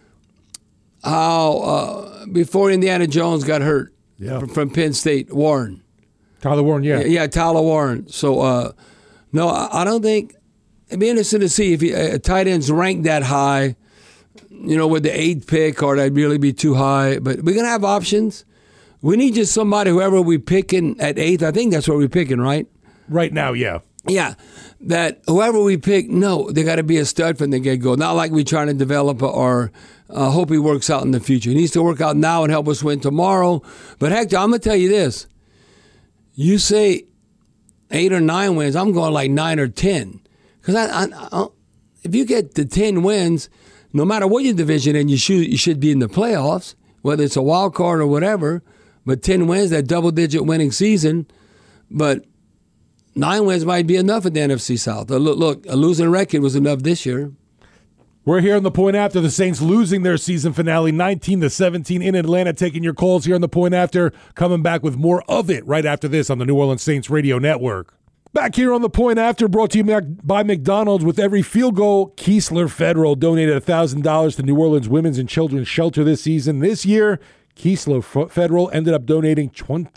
before Indiana Jones got hurt from Penn State, Warren. Tyler Warren, yeah. Yeah, Tyler Warren. So, no, I don't think, it'd be interesting to see if a tight end's ranked that high, you know, with the 8th pick, or that'd really be too high. But we're going to have options. We need just somebody, whoever we picking at 8th. I think that's what we're picking, right? Right now, yeah. Yeah, that whoever we pick, no, they got to be a stud from the get-go. Not like we're trying to develop or hope he works out in the future. He needs to work out now and help us win tomorrow. But, Hector, I'm going to tell you this. You say 8 or 9 wins, I'm going like 9 or 10. Because if you get the 10 wins, no matter what your division in, you should be in the playoffs, whether it's a wild card or whatever. But 10 wins, that double-digit winning season. But 9 wins might be enough in the NFC South. Look, a losing record was enough this year. We're here on The Point After. The Saints losing their season finale 19-17 in Atlanta. Taking your calls here on The Point After. Coming back with more of it right after this on the New Orleans Saints Radio Network. Back here on The Point After, brought to you by McDonald's. With every field goal, Keesler Federal donated $1,000 to New Orleans Women's and Children's Shelter this season. This year, Keesler Federal ended up donating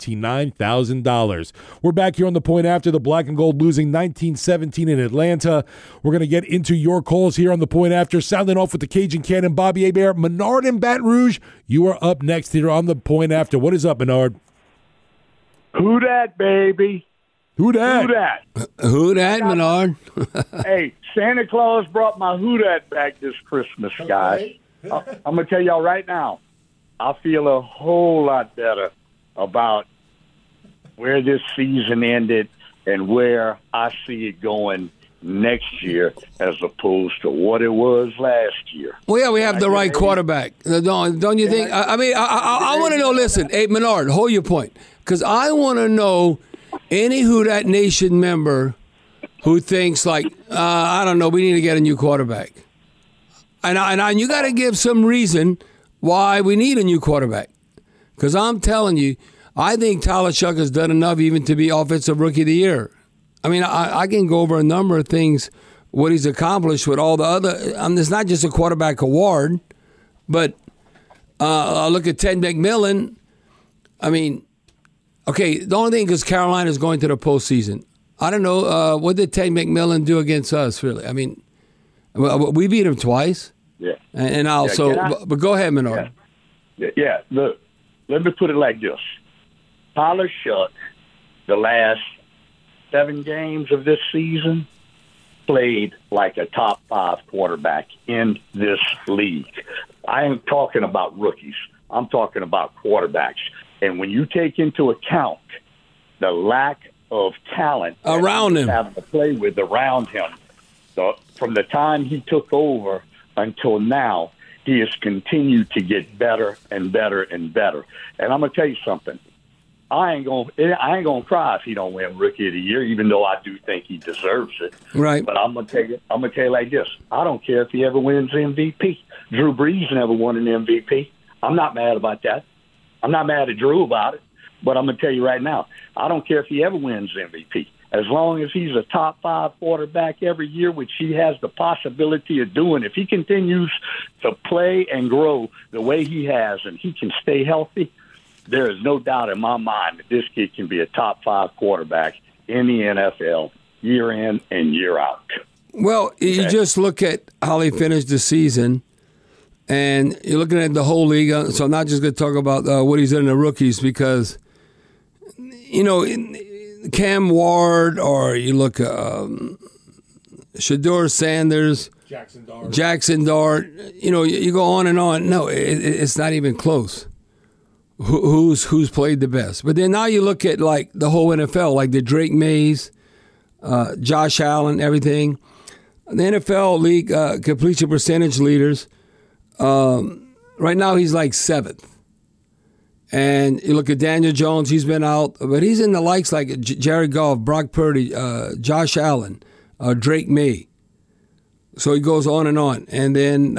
$29,000. We're back here on The Point After. The Black and Gold losing 19-17 in Atlanta. We're going to get into your calls here on The Point After. Sounding off with the Cajun Cannon, Bobby Hebert, Menard in Baton Rouge. You are up next here on The Point After. What is up, Menard? Who that, baby? Who that? Who that? Who that, Menard? Hey, Santa Claus brought my who that back this Christmas, guys. I'm going to tell y'all right now, I feel a whole lot better about where this season ended and where I see it going next year as opposed to what it was last year. Well, yeah, we have the right quarterback. Don't you think? I want to know, listen, hey, Menard, hold your point. Because I want to know any Who Dat Nation member who thinks like, I don't know, we need to get a new quarterback. And you got to give some reason why we need a new quarterback. Because I'm telling you, I think Tyler Shuck has done enough even to be Offensive Rookie of the Year. I mean, I can go over a number of things, what he's accomplished with all the other. It's not just a quarterback award, but I look at Ted McMillan. I mean, okay, the only thing is Carolina's going to the postseason. I don't know, what did Ted McMillan do against us, really? I mean, we beat him twice. Yeah. And also, but go ahead, Menard. Yeah. Look, let me put it like this. Tyler Shuck, the last 7 games of this season, played like a top 5 quarterback in this league. I am talking about rookies. I'm talking about quarterbacks. And when you take into account the lack of talent around him, having to play with around him, from the time he took over until now, he has continued to get better and better and better. And I'm gonna tell you something. I ain't gonna cry if he don't win Rookie of the Year, even though I do think he deserves it. Right. But I'm gonna tell you like this. I don't care if he ever wins MVP. Drew Brees never won an MVP. I'm not mad about that. I'm not mad at Drew about it. But I'm gonna tell you right now, I don't care if he ever wins MVP. As long as he's a top 5 quarterback every year, which he has the possibility of doing, if he continues to play and grow the way he has and he can stay healthy, there is no doubt in my mind that this kid can be a top 5 quarterback in the NFL year in and year out. Well, you just look at how he finished the season, and you're looking at the whole league. So I'm not just going to talk about what he's done in the rookies because, you know, Cam Ward, or you look at Shedeur Sanders, Jackson Dart, you know, you go on and on. No, it's not even close. Who's played the best? But then now you look at like the whole NFL, like the Drake Mays, Josh Allen, everything. The NFL league completion percentage leaders. Right now he's like 7th. And you look at Daniel Jones, he's been out, but he's in the likes like Jared Goff, Brock Purdy, Josh Allen, Drake May. So he goes on. And then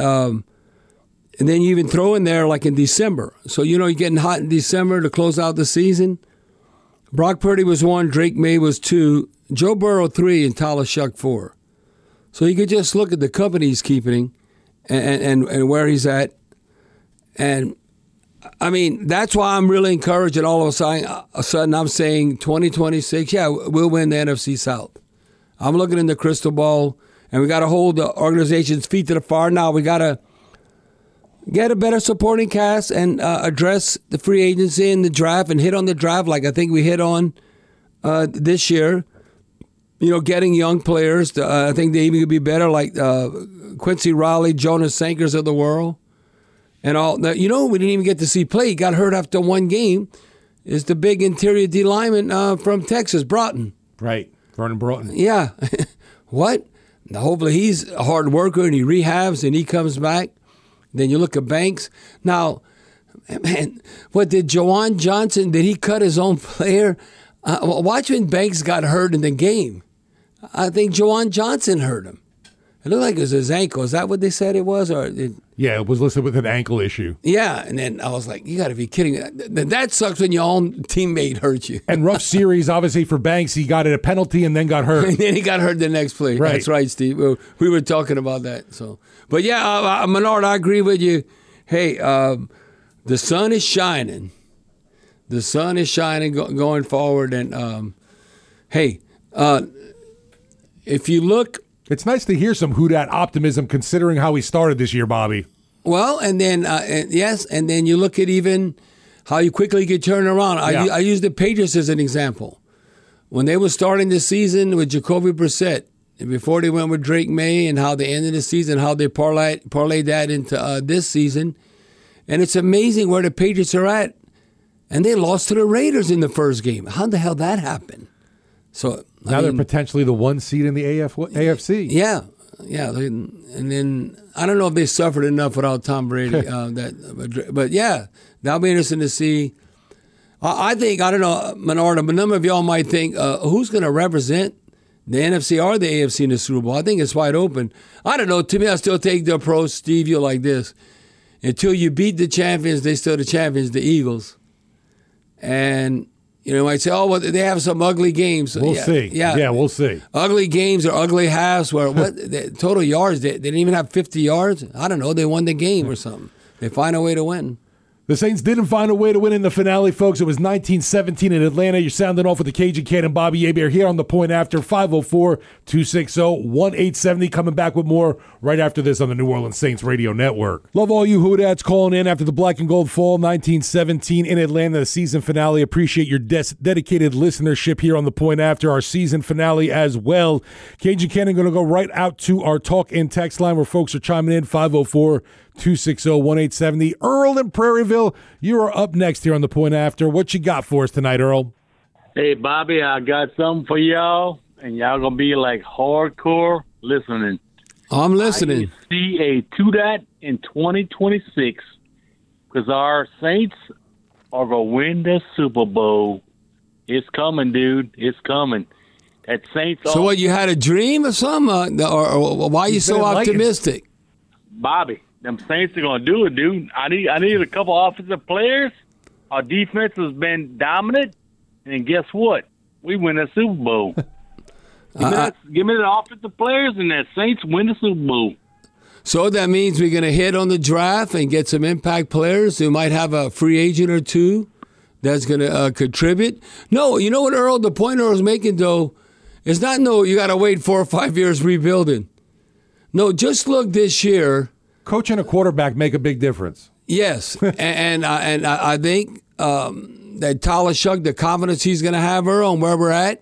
you even throw in there like in December. So, you know, you're getting hot in December to close out the season. Brock Purdy was 1, Drake May was 2, Joe Burrow 3, and Tyler Shuck 4. So you could just look at the company he's keeping and where he's at. And, I mean, that's why I'm really encouraged, and all of a sudden I'm saying 2026, yeah, we'll win the NFC South. I'm looking in the crystal ball, and we got to hold the organization's feet to the fire. Now we got to get a better supporting cast and address the free agency and the draft and hit on the draft like I think we hit on this year. You know, getting young players. I think they even could be better, like Quincy Riley, Jonas Sankers of the world. And all that, you know, we didn't even get to see play. He got hurt after one game. Is the big interior D lineman from Texas, Broughton. Right, Vernon Broughton. Yeah. What? Now, hopefully he's a hard worker and he rehabs and he comes back. Then you look at Banks. Now, man, what did Juwan Johnson, did he cut his own player? Watch when Banks got hurt in the game. I think Juwan Johnson hurt him. It looked like it was his ankle. Is that what they said it was? Yeah, it was listed with an ankle issue. Yeah, and then I was like, you got to be kidding me. That sucks when your own teammate hurts you. And rough series, obviously, for Banks. He got a penalty and then got hurt. And then he got hurt the next play. Right. That's right, Steve. We were talking about that. So, but yeah, Menard, I agree with you. Hey, the sun is shining. The sun is shining going forward. And, hey, if you look... It's nice to hear some Who Dat optimism considering how he started this year, Bobby. Well, and then, yes, and then you look at even how you quickly get turned around. I use the Patriots as an example. When they were starting the season with Jacoby Brissett, and before they went with Drake May, and how they ended the season, how they parlayed that into this season. And it's amazing where the Patriots are at. And they lost to the Raiders in the first game. How the hell that happened? So now they're potentially the 1 seed in the AFC. Yeah. And then I don't know if they suffered enough without Tom Brady. But yeah, that'll be interesting to see. I think, I don't know, Menard, but a number of y'all might think, who's going to represent the NFC or the AFC in the Super Bowl? I think it's wide open. I don't know. To me, I still take the approach, Steve, you're like this. Until you beat the champions, they're still the champions, the Eagles. And... You know, you might say, oh, well, they have some ugly games. We'll see. Yeah, we'll see. Ugly games or ugly halves where total yards, they didn't even have 50 yards. I don't know. They won the game or something. They find a way to win. The Saints didn't find a way to win in the finale, folks. It was 19-17 in Atlanta. You're sounding off with the Cajun Cannon, Bobby Hebert here on The Point After, 504-260-1870. Coming back with more right after this on the New Orleans Saints Radio Network. Love all you Hoodats calling in after the Black and Gold fall, 1917 in Atlanta, the season finale. Appreciate your dedicated listenership here on The Point After, our season finale as well. Cajun Cannon going to go right out to our talk and text line where folks are chiming in, 504-260-1870. Earl in Prairieville, you are up next here on The Point After. What you got for us tonight, Earl? Hey, Bobby, I got something for y'all, and y'all going to be like hardcore listening. I'm listening. I see a 2-dat in 2026 because our Saints are going to win the Super Bowl. It's coming, dude. It's coming. That Saints. So what, you had a dream or something? Or why are you so optimistic? Bobby, them Saints are going to do it, dude. I need a couple offensive players. Our defense has been dominant. And guess what? We win the Super Bowl. Give me the offensive players, and the Saints win the Super Bowl. So that means we're going to hit on the draft and get some impact players who might have a free agent or two that's going to contribute. No, you know what, Earl? The point Earl's making, though, is not you got to wait 4 or 5 years rebuilding. No, just look this year. Coach and a quarterback make a big difference. Yes, and I think that Tyler Shuck, the confidence he's going to have, Earl, on where we're at,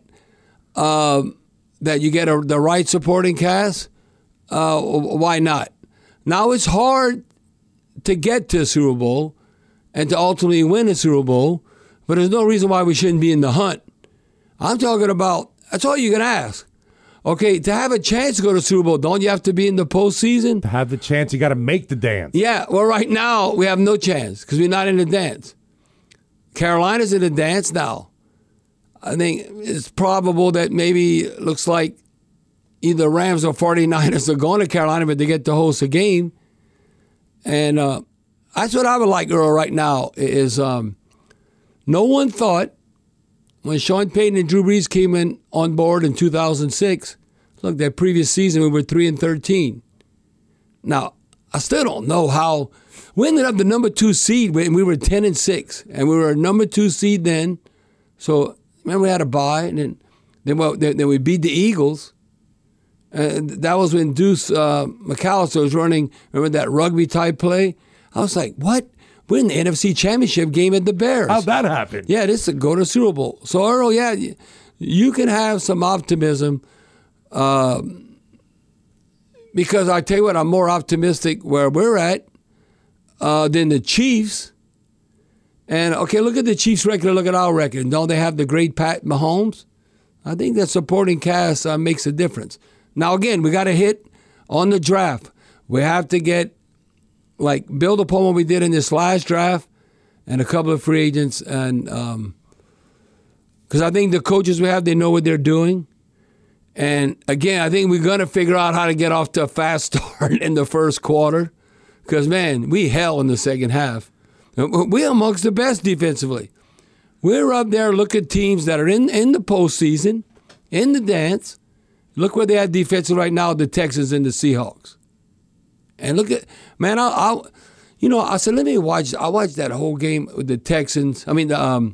that you get the right supporting cast, why not? Now, it's hard to get to a Super Bowl and to ultimately win a Super Bowl, but there's no reason why we shouldn't be in the hunt. I'm talking about, that's all you can ask. Okay, to have a chance to go to the Super Bowl, don't you have to be in the postseason? To have the chance, you got to make the dance. Yeah, well, right now, we have no chance because we're not in the dance. Carolina's in the dance now. I think it's probable that maybe looks like either Rams or 49ers are going to Carolina, but they get to host a game. And that's what I would like, Earl, right now is no one thought when Sean Payton and Drew Brees came in on board in 2006, look, that previous season we were 3-13. Now, I still don't know how. We ended up the number 2 seed, and we were 10-6, and we were a number 2 seed then. So remember we had a bye, and then we beat the Eagles. And that was when Deuce McAllister was running. Remember that rugby type play? I was like, what? We're in the NFC Championship game at the Bears. How'd that happen? Yeah, this is go to Super Bowl. So Earl, yeah, you can have some optimism. Because I tell you what, I'm more optimistic where we're at than the Chiefs. And, okay, look at the Chiefs' record, look at our record. Don't they have the great Pat Mahomes? I think that supporting cast makes a difference. Now, again, we got to hit on the draft. We have to build upon what we did in this last draft and a couple of free agents. And because I think the coaches we have, they know what they're doing. And, again, I think we're going to figure out how to get off to a fast start in the first quarter. Because, man, we hell in the second half. We're amongst the best defensively. We're up there. Look at teams that are in the postseason, in the dance. Look where they are defensively right now, the Texans and the Seahawks. And look at, man, I said, let me watch. I watched that whole game with the Texans. with the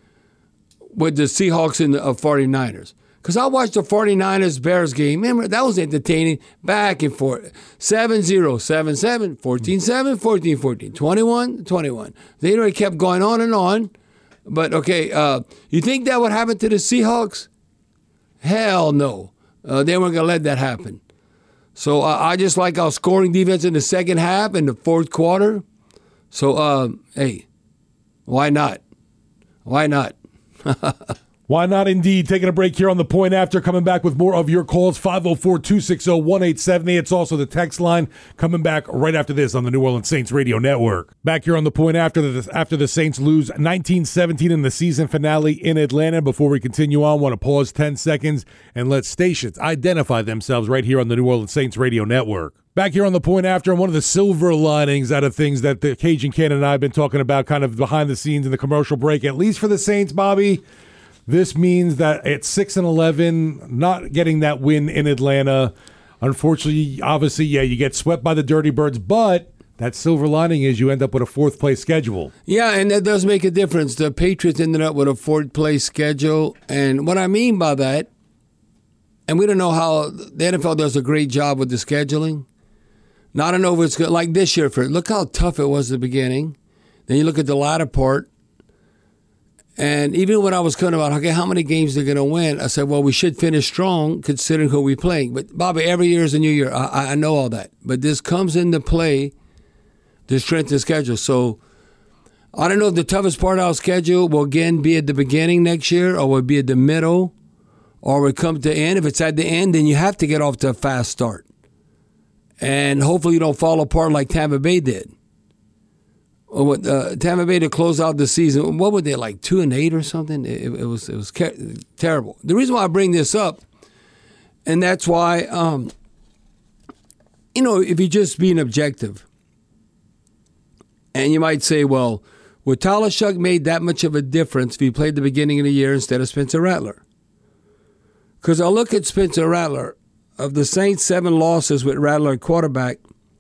Seahawks and the 49ers. Because I watched the 49ers-Bears game. Remember, that was entertaining. Back and forth. 7-0, 7-7, 14-7, 14-14, 21-21. They already kept going on and on. But, okay, you think that would happen to the Seahawks? Hell no. They weren't going to let that happen. So I just like our scoring defense in the second half and the fourth quarter. So, hey, why not? Why not? Why not indeed? Taking a break here on The Point After, coming back with more of your calls, 504-260-1870. It's also the text line, coming back right after this on the New Orleans Saints Radio Network. Back here on The Point After the Saints lose 19-17 in the season finale in Atlanta. Before we continue on, want to pause 10 seconds and let stations identify themselves right here on the New Orleans Saints Radio Network. Back here on The Point After, and one of the silver linings out of things that the Cajun Cannon and I have been talking about kind of behind the scenes in the commercial break, at least for the Saints, Bobby, this means that at 6-11, not getting that win in Atlanta, unfortunately, obviously, yeah, you get swept by the Dirty Birds, but that silver lining is you end up with a fourth-place schedule. Yeah, and that does make a difference. The Patriots ended up with a fourth-place schedule, and what I mean by that, and we don't know how the NFL does a great job with the scheduling. Now, I don't know if it's good. Like this year, look how tough it was at the beginning. Then you look at the latter part. And even when I was talking about, okay, how many games they're going to win, I said, well, we should finish strong considering who we're playing. But, Bobby, every year is a new year. I know all that. But this comes into play, the strength of schedule. So I don't know if the toughest part of our schedule will, again, be at the beginning next year or will be at the middle or will come to the end. If it's at the end, then you have to get off to a fast start. And hopefully you don't fall apart like Tampa Bay did. Tampa Bay to close out the season, what were they, like 2-8 or something? It was terrible. The reason why I bring this up, and that's why, if you're just being objective, and you might say, well, would Tyler Shough made that much of a difference if he played the beginning of the year instead of Spencer Rattler? Because I look at Spencer Rattler, of the Saints' 7 losses with Rattler at quarterback,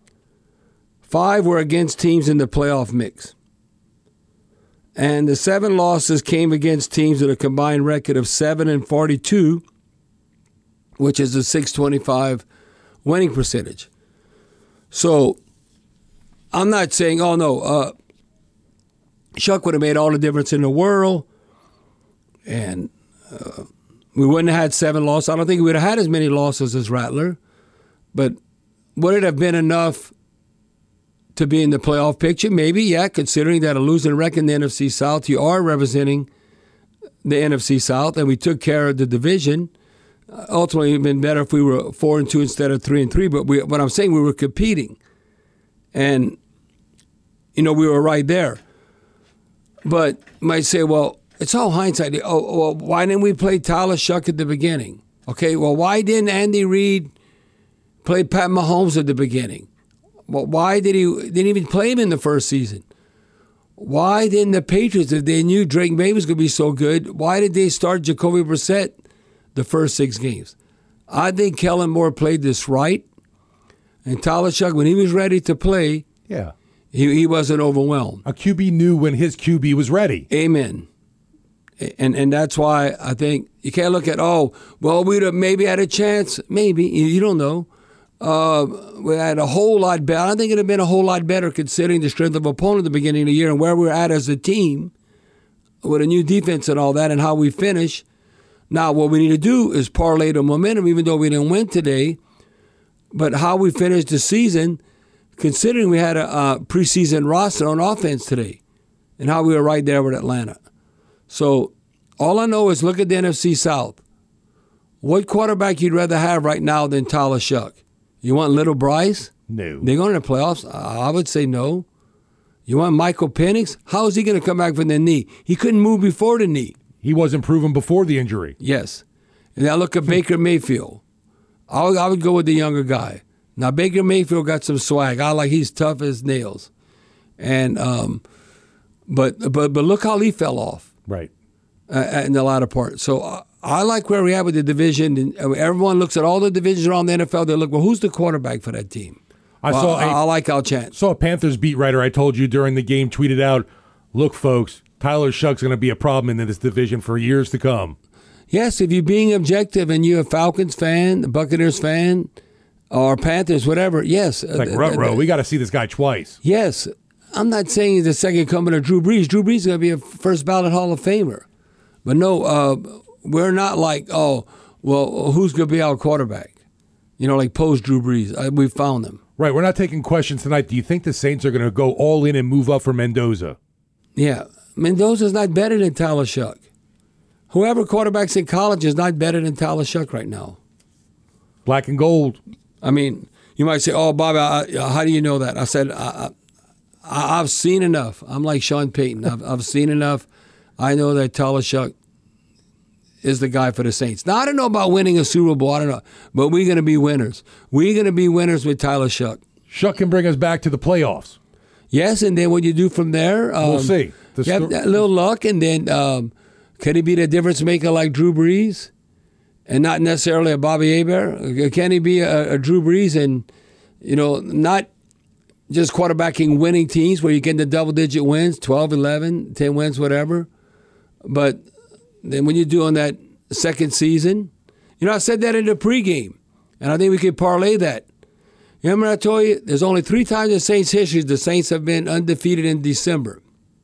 5 were against teams in the playoff mix. And the 7 losses came against teams with a combined record of 7-42, which is a .625 winning percentage. So I'm not saying, oh no, Shough would have made all the difference in the world, and we wouldn't have had 7 losses. I don't think we would have had as many losses as Rattler, but would it have been enough to be in the playoff picture? Maybe, yeah, considering that a losing record in the NFC South, you are representing the NFC South, and we took care of the division. Ultimately, it would have been better if we were 4-2 instead of 3-3, but I'm saying we were competing. And, we were right there. But you might say, well, it's all hindsight. Oh, well, why didn't we play Tyler Shough at the beginning? Okay, well, why didn't Andy Reid play Pat Mahomes at the beginning? Well, why didn't even play him in the first season? Why didn't the Patriots, if they knew Drake May was going to be so good, why did they start Jacoby Brissett the first 6 games? I think Kellen Moore played this right. And Tyler Shough, when he was ready to play, he wasn't overwhelmed. A QB knew when his QB was ready. Amen. And that's why I think you can't look at, we'd have maybe had a chance. Maybe. You don't know. We had a whole lot better. I think it would have been a whole lot better considering the strength of opponent at the beginning of the year and where we're at as a team with a new defense and all that and how we finish. Now, what we need to do is parlay the momentum, even though we didn't win today. But how we finished the season, considering we had a preseason roster on offense today and how we were right there with Atlanta. So all I know is look at the NFC South. What quarterback you'd rather have right now than Tyler Shough? You want Little Bryce? No. They're going to the playoffs? I would say no. You want Michael Penix? How is he going to come back from the knee? He couldn't move before the knee. He wasn't proven before the injury. Yes. And I look at Baker Mayfield. I would go with the younger guy. Now, Baker Mayfield got some swag. He's tough as nails. And but look how he fell off. Right. In the latter part. So I like where we are with the division. And everyone looks at all the divisions around the NFL. They look, who's the quarterback for that team? I like our chance. Saw a Panthers beat writer, I told you during the game, tweeted out, look, folks, Tyler Shough's going to be a problem in this division for years to come. Yes, if you're being objective and you're a Falcons fan, a Buccaneers fan, or Panthers, whatever, yes. It's like Ruh-roh. We got to see this guy twice. Yes. I'm not saying he's the second coming of Drew Brees. Drew Brees is going to be a first ballot Hall of Famer. But no, we're not like, who's going to be our quarterback? Like post Drew Brees. We found them. Right. We're not taking questions tonight. Do you think the Saints are going to go all in and move up for Mendoza? Yeah. Mendoza's not better than Tyler Shough. Whoever quarterbacks in college is not better than Tyler Shough right now. Black and gold. I mean, you might say, Bobby, how do you know that? I said, I've seen enough. I'm like Sean Payton. I've seen enough. I know that Tyler Shough is the guy for the Saints. Now, I don't know about winning a Super Bowl. I don't know. But we're going to be winners. We're going to be winners with Tyler Shough. Shough can bring us back to the playoffs. Yes, and then what you do from there. We'll see. You have a little luck, and then can he be the difference maker like Drew Brees and not necessarily a Bobby Hebert? Can he be a Drew Brees and, not just quarterbacking winning teams where you get the double-digit wins, 12, 11, 10 wins, whatever. But then when you're doing that second season, I said that in the pregame, and I think we could parlay that. You remember I told you there's only 3 times in Saints history the Saints have been undefeated in December.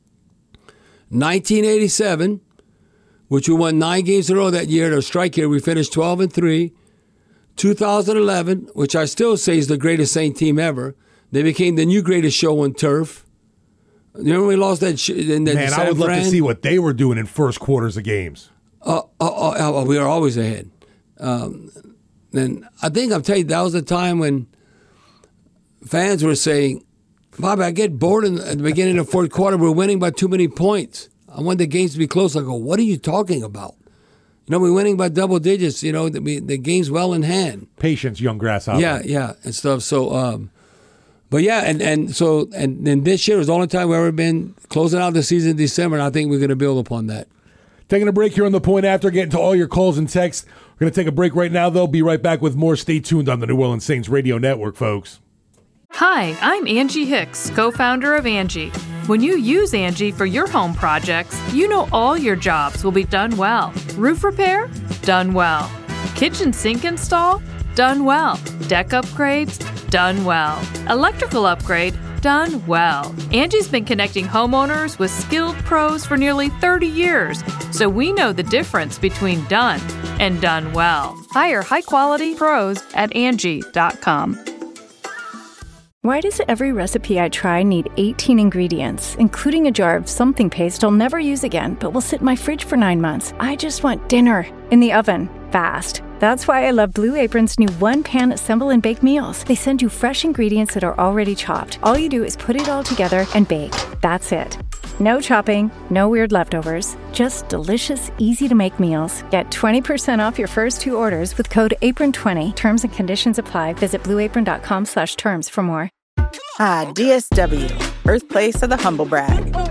1987, which we won 9 games in a row that year. The strike year, we finished 12-3. 2011, which I still say is the greatest Saint team ever. They became the new greatest show on turf. You remember we lost that in that Man, I would love to see what they were doing in first quarters of games. We were always ahead. And I think I'll tell you, that was the time when fans were saying, Bobby, I get bored at the beginning of the fourth quarter. We're winning by too many points. I want the games to be close. I go, what are you talking about? We're winning by double digits. The game's well in hand. Patience, young grasshopper. Yeah, and stuff. So, but yeah, and then this year was the only time we've ever been closing out the season in December, and I think we're going to build upon that. Taking a break here on The Point After, getting to all your calls and texts. We're going to take a break right now, though. Be right back with more. Stay tuned on the New Orleans Saints Radio Network, folks. Hi, I'm Angie Hicks, co-founder of Angie. When you use Angie for your home projects, you know all your jobs will be done well. Roof repair? Done well. Kitchen sink install? Done well. Deck upgrades? Done well. Electrical upgrade? Done well. Angie's been connecting homeowners with skilled pros for nearly 30 years, so we know the difference between done and done well. Hire high-quality pros at Angie.com. Why does every recipe I try need 18 ingredients, including a jar of something paste I'll never use again, but will sit in my fridge for 9 months? I just want dinner in the oven, fast. That's why I love Blue Apron's new one-pan assemble and bake meals. They send you fresh ingredients that are already chopped. All you do is put it all together and bake. That's it. No chopping, no weird leftovers, just delicious, easy-to-make meals. Get 20% off your first 2 orders with code APRON20. Terms and conditions apply. Visit blueapron.com/terms for more. DSW, birthplace of the humble brag.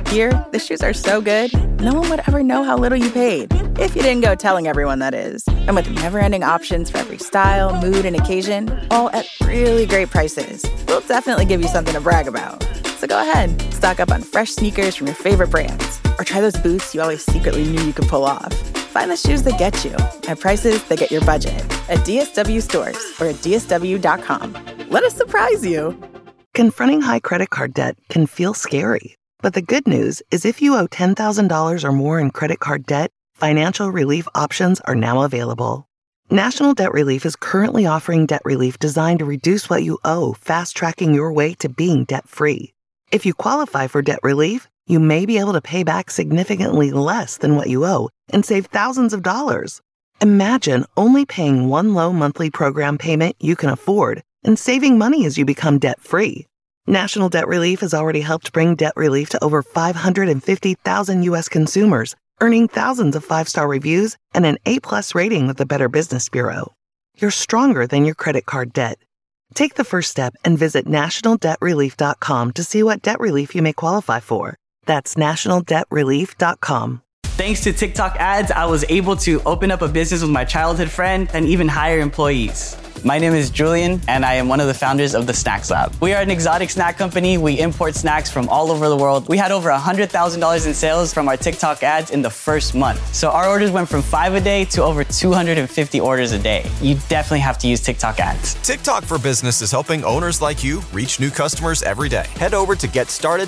Here, the shoes are so good, no one would ever know how little you paid. If you didn't go telling everyone, that is. And with never-ending options for every style, mood, and occasion, all at really great prices, we'll definitely give you something to brag about. So go ahead, stock up on fresh sneakers from your favorite brands, or try those boots you always secretly knew you could pull off. Find the shoes that get you at prices that get your budget at DSW stores or at DSW.com. Let us surprise you. Confronting high credit card debt can feel scary. But the good news is if you owe $10,000 or more in credit card debt, financial relief options are now available. National Debt Relief is currently offering debt relief designed to reduce what you owe, fast-tracking your way to being debt-free. If you qualify for debt relief, you may be able to pay back significantly less than what you owe and save thousands of dollars. Imagine only paying one low monthly program payment you can afford and saving money as you become debt-free. National Debt Relief has already helped bring debt relief to over 550,000 U.S. consumers, earning thousands of 5-star reviews and an A+ rating with the Better Business Bureau. You're stronger than your credit card debt. Take the first step and visit nationaldebtrelief.com to see what debt relief you may qualify for. That's nationaldebtrelief.com. Thanks to TikTok ads, I was able to open up a business with my childhood friend and even hire employees. My name is Julian, and I am one of the founders of the Snacks Lab. We are an exotic snack company. We import snacks from all over the world. We had over $100,000 in sales from our TikTok ads in the first month. So our orders went from 5 a day to over 250 orders a day. You definitely have to use TikTok ads. TikTok for Business is helping owners like you reach new customers every day. Head over to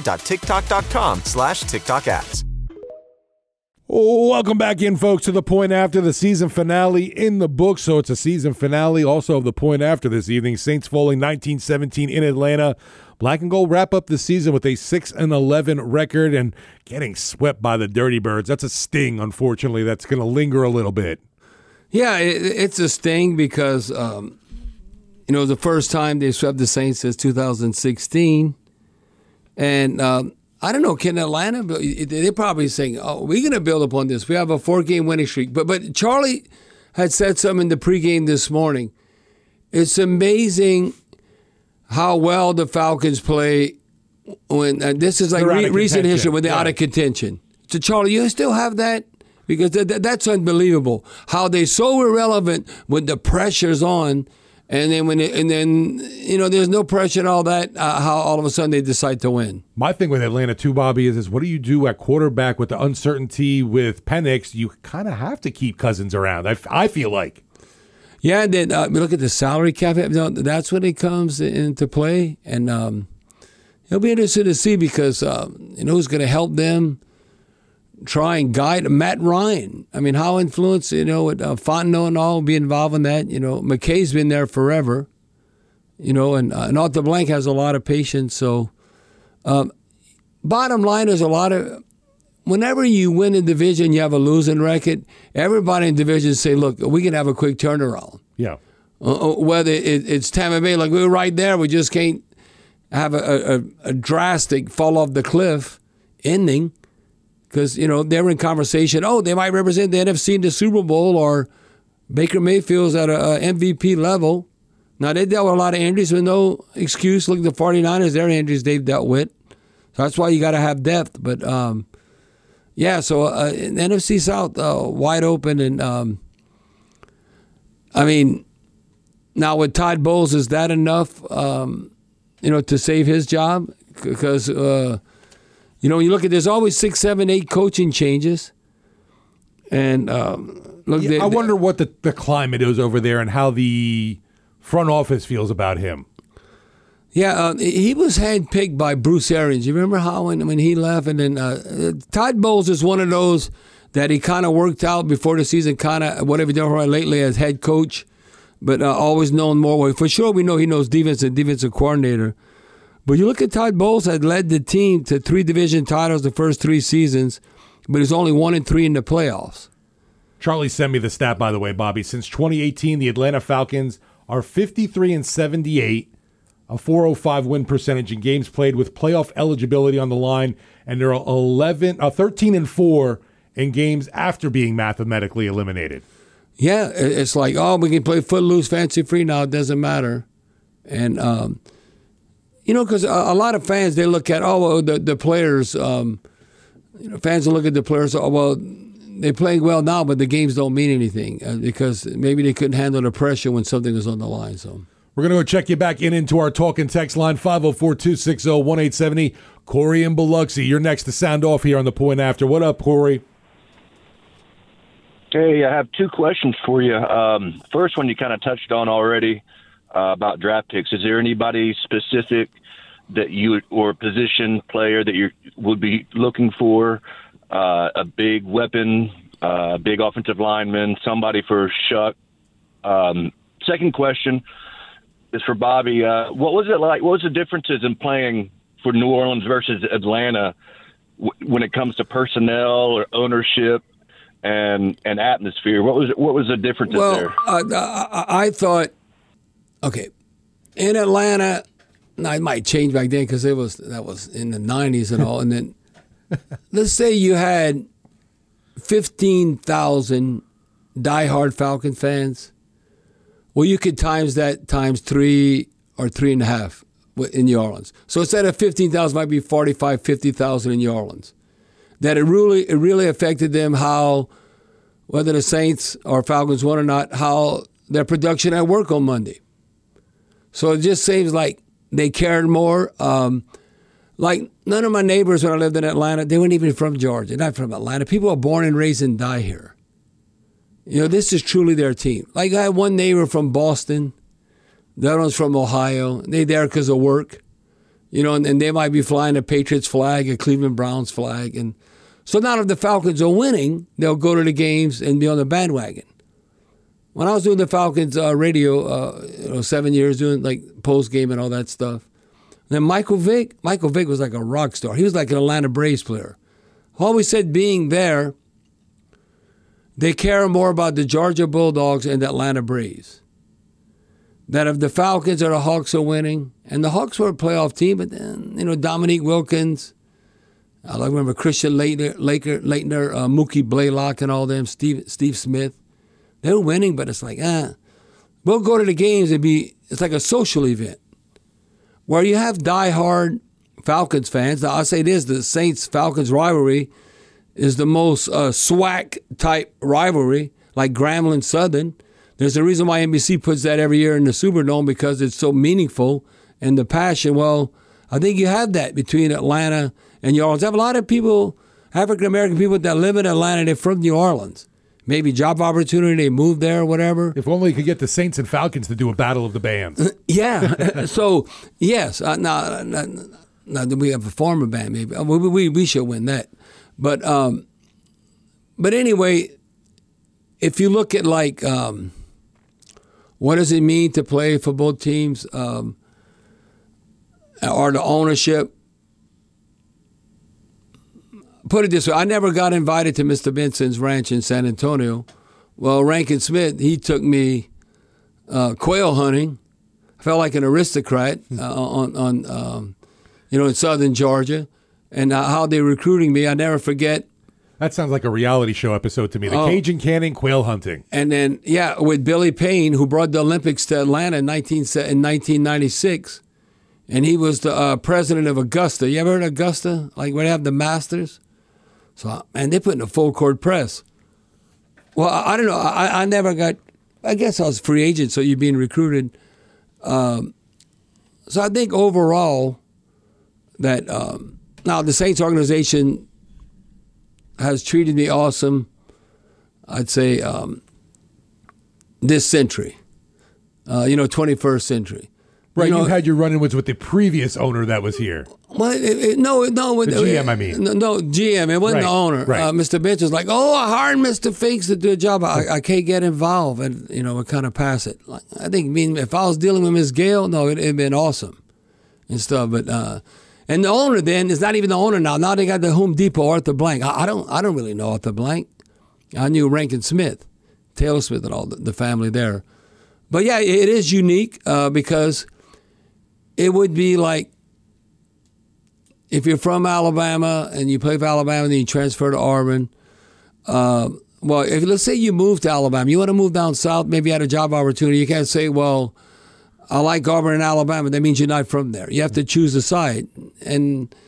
getstarted.tiktok.com/TikTok ads. Welcome back in, folks, to The Point After, the season finale in the books. So it's a season finale also of The Point After this evening. Saints falling 19-17 in Atlanta. Black and Gold wrap up the season with a 6-11 record and getting swept by the Dirty Birds. That's a sting, unfortunately, that's going to linger a little bit. Yeah, it's a sting because, the first time they swept the Saints since 2016. And, I don't know, can Atlanta, they're probably saying, we're going to build upon this. We have a 4-game winning streak. But Charlie had said something in the pregame this morning. It's amazing how well the Falcons play when, this is like recent history, when they're out of contention. So, Charlie, you still have that? Because that's unbelievable. How they're so irrelevant when the pressure's on. And then there's no pressure and all that, how all of a sudden they decide to win. My thing with Atlanta too, Bobby, is what do you do at quarterback with the uncertainty with Penix? You kind of have to keep Cousins around, I feel like. Yeah, and then look at the salary cap. That's when it comes into play. And it'll be interesting to see because who's going to help them try and guide Matt Ryan. I mean, how influenced, with Fontenot and all will be involved in that. McKay's been there forever, and Arthur Blank has a lot of patience. So, bottom line is whenever you win a division, you have a losing record, everybody in division say, look, we can have a quick turnaround. Yeah. Whether it's Tampa Bay, like we're right there, we just can't have a drastic fall off the cliff ending. Because, they're in conversation, they might represent the NFC in the Super Bowl, or Baker Mayfield's at a MVP level. Now, they dealt with a lot of injuries with no excuse. Look at the 49ers, their injuries they've dealt with. So that's why you got to have depth. But, so NFC South wide open. And, now with Todd Bowles, is that enough, to save his job? Because... when you look at, there's always 6, 7, 8 coaching changes. And I wonder what the climate is over there and how the front office feels about him. Yeah, he was handpicked by Bruce Arians. You remember how when he left? And then Todd Bowles is one of those that he kind of worked out before the season, kind of whatever he done lately as head coach, but always known more. Well, for sure, we know he knows defense and defensive coordinator. But you look at Todd Bowles had led the team to 3 division titles the first 3 seasons, but he's only 1-3 in the playoffs. Charlie sent me the stat, by the way, Bobby. Since 2018, the Atlanta Falcons are 53-78, a .405 win percentage in games played with playoff eligibility on the line, and they're 13-4 in games after being mathematically eliminated. Yeah, it's like, we can play footloose, fancy-free now. It doesn't matter. And, because a lot of fans, they look at, the players, fans will look at the players. Oh, well, they're playing well now, but the games don't mean anything because maybe they couldn't handle the pressure when something was on the line. So we're going to go check you back into our talk and text line 504-260-1870. Corey in Biloxi, you're next to sound off here on the Point After. What up, Corey? Hey, I have two questions for you. First one you kind of touched on already about draft picks. Is there anybody specific that you or position player that you would be looking for? A big weapon, big offensive lineman, somebody for Shuck. Second question is for Bobby. What was it like? What was the differences in playing for New Orleans versus Atlanta when it comes to personnel or ownership and atmosphere? What was the difference there? I thought, okay, in Atlanta, now it might change back then because that was in the 90s and all, and then let's say you had 15,000 diehard Falcon fans. Well, you could times that times 3 or 3.5 in New Orleans. So instead of 15,000, might be 45, 50,000 in New Orleans. That it really affected them how, whether the Saints or Falcons won or not, how their production at work on Monday. So it just seems like they cared more. Like none of my neighbors when I lived in Atlanta, they weren't even from Georgia, not from Atlanta. People are born and raised and die here. You know, this is truly their team. Like I had one neighbor from Boston, the other one's from Ohio. They there because of work, you know, and they might be flying a Patriots flag, a Cleveland Browns flag, and so now if the Falcons are winning, they'll go to the games and be on the bandwagon. When I was doing the Falcons radio, 7 years doing like post game and all that stuff. And then Michael Vick was like a rock star. He was like an Atlanta Braves player. Always said being there, they care more about the Georgia Bulldogs and the Atlanta Braves. That if the Falcons or the Hawks are winning, and the Hawks were a playoff team, but then, you know, Dominique Wilkins, I remember Christian Leitner, Mookie Blaylock and all them, Steve Smith. They were winning, but it's like, we'll go to the games and it's like a social event. Where you have diehard Falcons fans. Now, I'll say this, the Saints-Falcons rivalry is the most SWAC-type rivalry, like Grambling-Southern. There's a reason why NBC puts that every year in the Superdome because it's so meaningful and the passion. Well, I think you have that between Atlanta and New Orleans. I have a lot of people, African-American people that live in Atlanta, they're from New Orleans. Maybe job opportunity, they moved there or whatever. If only you could get the Saints and Falcons to do a battle of the bands. Yeah. So, yes. Now we have a former band, maybe. We should win that. But anyway, if you look at like what does it mean to play for both teams or the ownership, put it this way, I never got invited to Mr. Benson's ranch in San Antonio. Well, Rankin Smith, he took me quail hunting. I felt like an aristocrat in southern Georgia. And how they recruiting me, I never forget. That sounds like a reality show episode to me. The Cajun Canning quail hunting. And then, with Billy Payne, who brought the Olympics to Atlanta in 1996. And he was the president of Augusta. You ever heard of Augusta? Like where they have the Masters? So, and they put in a full court press. Well, I don't know. I never got, I guess I was a free agent, so you're being recruited. So I think overall that, now the Saints organization has treated me awesome, I'd say, this century, 21st century. Right, you had your run-ins with the previous owner that was here. Well, the GM, I mean. No, GM. It wasn't the owner. Right. Mr. Bench was like, I hired Mr. Finks to do a job. I can't get involved. And, we kind of pass it. Like, I think, if I was dealing with Ms. Gale, no, it'd been awesome and stuff. But and the owner then is not even the owner now. Now they got the Home Depot, Arthur Blank. I don't really know Arthur Blank. I knew Rankin Smith, Taylor Smith and all the family there. But, yeah, it is unique because it would be like if you're from Alabama and you play for Alabama and then you transfer to Auburn. If let's say you move to Alabama, you want to move down south, maybe you had a job opportunity. You can't say, well, I like Auburn and Alabama. That means you're not from there. You have to choose a side. And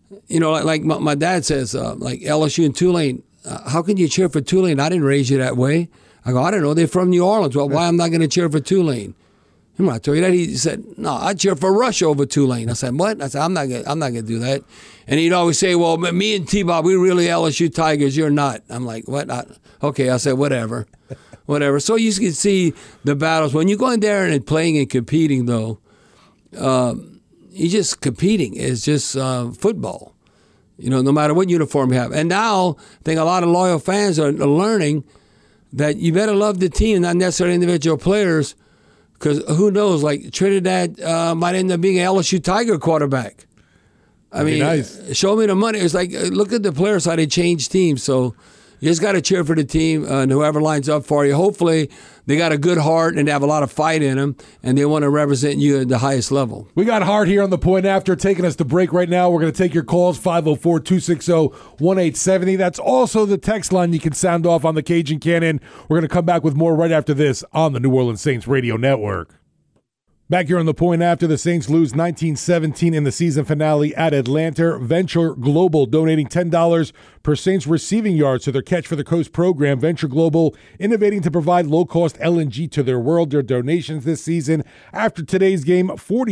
You know, like my dad says, like LSU and Tulane, how can you cheer for Tulane? I didn't raise you that way. I go, I don't know. They're from New Orleans. Well, why am I not going to cheer for Tulane? Remember I told you that? He said, no, I cheer for Russia over Tulane. I said, what? I said, I'm not going to do that. And he'd always say, well, me and T-Bob, we're really LSU Tigers. You're not. I'm like, what? Okay, I said, whatever. Whatever. So you can see the battles. When you go in there and playing and competing, though, you're just competing. It's just football. You know, no matter what uniform you have. And now, I think a lot of loyal fans are learning that you better love the team, not necessarily individual players, because who knows, like Trinidad might end up being an LSU Tiger quarterback. I mean, nice. Show me the money. It's like, look at the players, how they change teams. So you just got to cheer for the team and whoever lines up for you. Hopefully, they got a good heart and they have a lot of fight in them, and they want to represent you at the highest level. We got Hart here on the Point After, taking us to break right now. We're going to take your calls, 504-260-1870. That's also the text line you can sound off on the Cajun Cannon. We're going to come back with more right after this on the New Orleans Saints Radio Network. Back here on the Point After, the Saints lose 19-17 in the season finale at Atlanta. Venture Global donating $10 per Saints receiving yards to their Catch for the Coast program. Venture Global innovating to provide low-cost LNG to their world. Their donations this season, after today's game,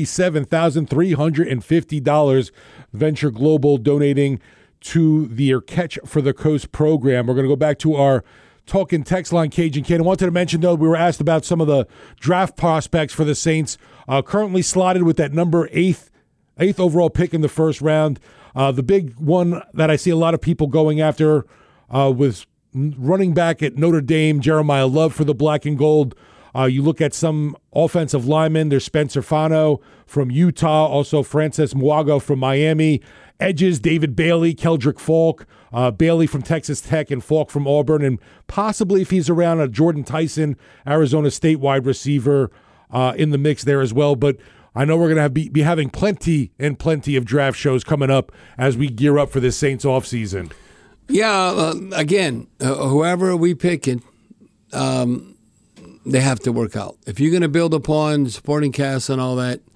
$47,350. Venture Global donating to their Catch for the Coast program. We're going to go back to our talking text line, Cajun Kid. I wanted to mention, though, we were asked about some of the draft prospects for the Saints, currently slotted with that number eighth overall pick in the first round. The big one that I see a lot of people going after was running back at Notre Dame, Jeremiah Love for the Black and Gold. You look at some offensive linemen. There's Spencer Fano from Utah, also Francis Mwago from Miami. Edges, David Bailey, Keldrick Falk, Bailey from Texas Tech, and Falk from Auburn, and possibly, if he's around, a Jordan Tyson, Arizona State wide receiver in the mix there as well. But I know we're going to be having plenty of draft shows coming up as we gear up for this Saints offseason. Yeah, again, whoever we pick it, they have to work out. If you're going to build upon supporting cast and all that,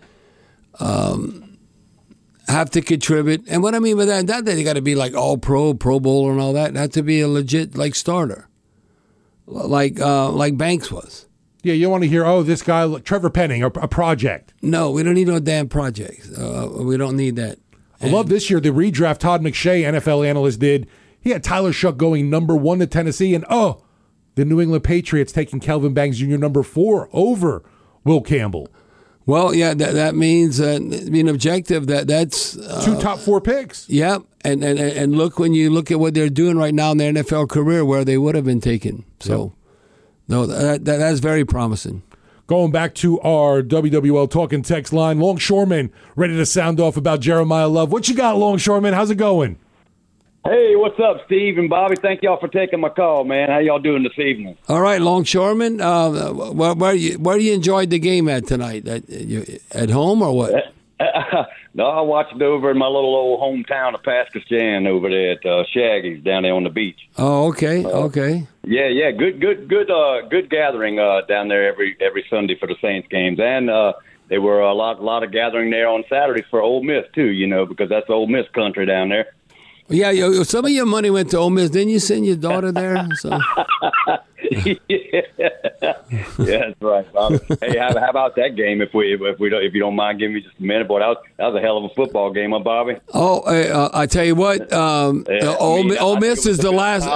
have to contribute. And what I mean by that, not that they got to be like all pro, Pro Bowler and all that. Have to be a legit like starter, like Banks was. Yeah, you want to hear, this guy, Trevor Penning, a project. No, we don't need no damn project. We don't need that. I love this year, the redraft Todd McShay, NFL analyst, did. He had Tyler Shuck going number 1 to Tennessee, and the New England Patriots taking Kelvin Banks Jr. number 4 over Will Campbell. Well, yeah, that means being objective. That's 2 top 4 picks. Yeah, and look, when you look at what they're doing right now in their NFL career, where they would have been taken. So, no, that's very promising. Going back to our WWL talking text line, Longshoreman ready to sound off about Jeremiah Love. What you got, Longshoreman? How's it going? Hey, what's up, Steve and Bobby? Thank y'all for taking my call, man. How y'all doing this evening? All right, Longshoreman. Where you enjoyed the game at tonight? At home or what? No, I watched it over in my little old hometown of Pascashan over there at Shaggy's down there on the beach. Oh, okay, okay. Yeah, good gathering down there every Sunday for the Saints games, and there were a lot of gathering there on Saturdays for Ole Miss too. Because that's Ole Miss country down there. Yeah, some of your money went to Ole Miss. Didn't you send your daughter there? So. Yeah, that's right, Bobby. Hey, how about that game? If you don't mind giving me just a minute, boy, that was a hell of a football game, huh, Bobby? Oh, I tell you what, Ole Miss is the last.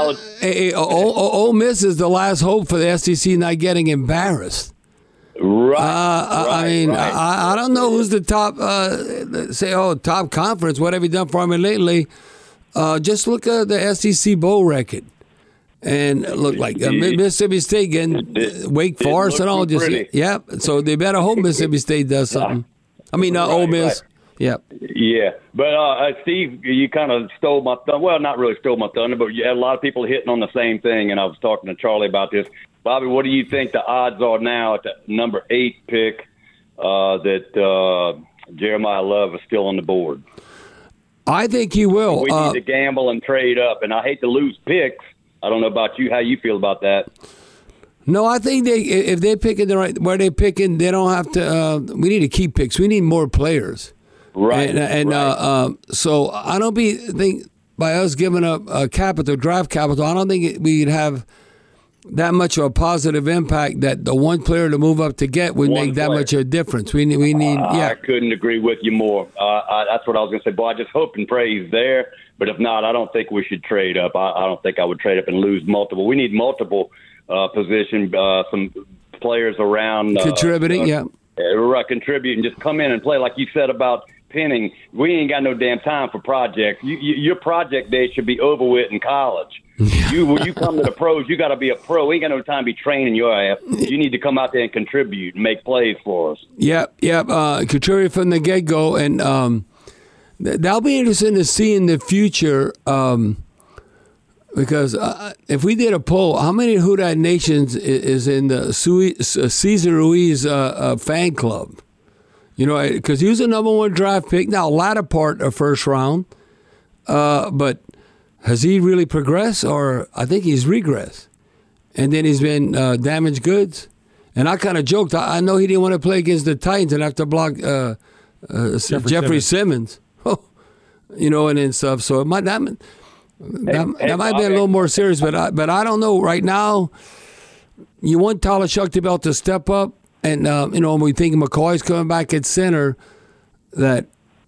Ole Miss is the last hope for the SEC not getting embarrassed. Right. I mean, I don't know who's the top. Top conference. What have you done for me lately? Just look at the SEC bowl record, and look like Mississippi State getting Wake Forest and all. So they better hope Mississippi State does something. I mean, Ole Miss. Right. Yep. Yeah, but Steve, you kind of stole my thunder. Well, not really stole my thunder, but you had a lot of people hitting on the same thing, and I was talking to Charlie about this. Bobby, what do you think the odds are now at the number 8 pick that Jeremiah Love is still on the board? I think he will. We need to gamble and trade up, and I hate to lose picks. I don't know about you, how you feel about that. No, I think if they're picking where they're picking, they don't have to. We need to keep picks. We need more players. Right. So I don't think by us giving up capital, draft capital, I don't think we'd have that much of a positive impact that the one player to move up to get would make that much of a difference. We need. I couldn't agree with you more. That's what I was going to say. Boy, I just hope and pray he's there. But if not, I don't think we should trade up. I don't think I would trade up and lose multiple. We need multiple position, some players around. Contributing, Right, contribute and just come in and play. Like you said about Penning, we ain't got no damn time for projects. Your project day should be over with in college. When you come to the pros, you got to be a pro. We ain't got no time to be training your ass. You need to come out there and contribute and make plays for us. Yep. Contribute from the get-go. And that'll be interesting to see in the future because if we did a poll, how many Who Dat Nations is in the Cesar Ruiz fan club? You know, because he was the number 1 draft pick. Now, latter part of first round. But has he really progressed? Or I think he's regressed. And then he's been damaged goods. And I kind of joked. I know he didn't want to play against the Titans and have to block Jeffrey Simmons. You know, and then stuff. So that might be a little more serious. But I don't know. Right now, you want Tyler Shuckterbell to step up. And, when we think McCoy's coming back at center, that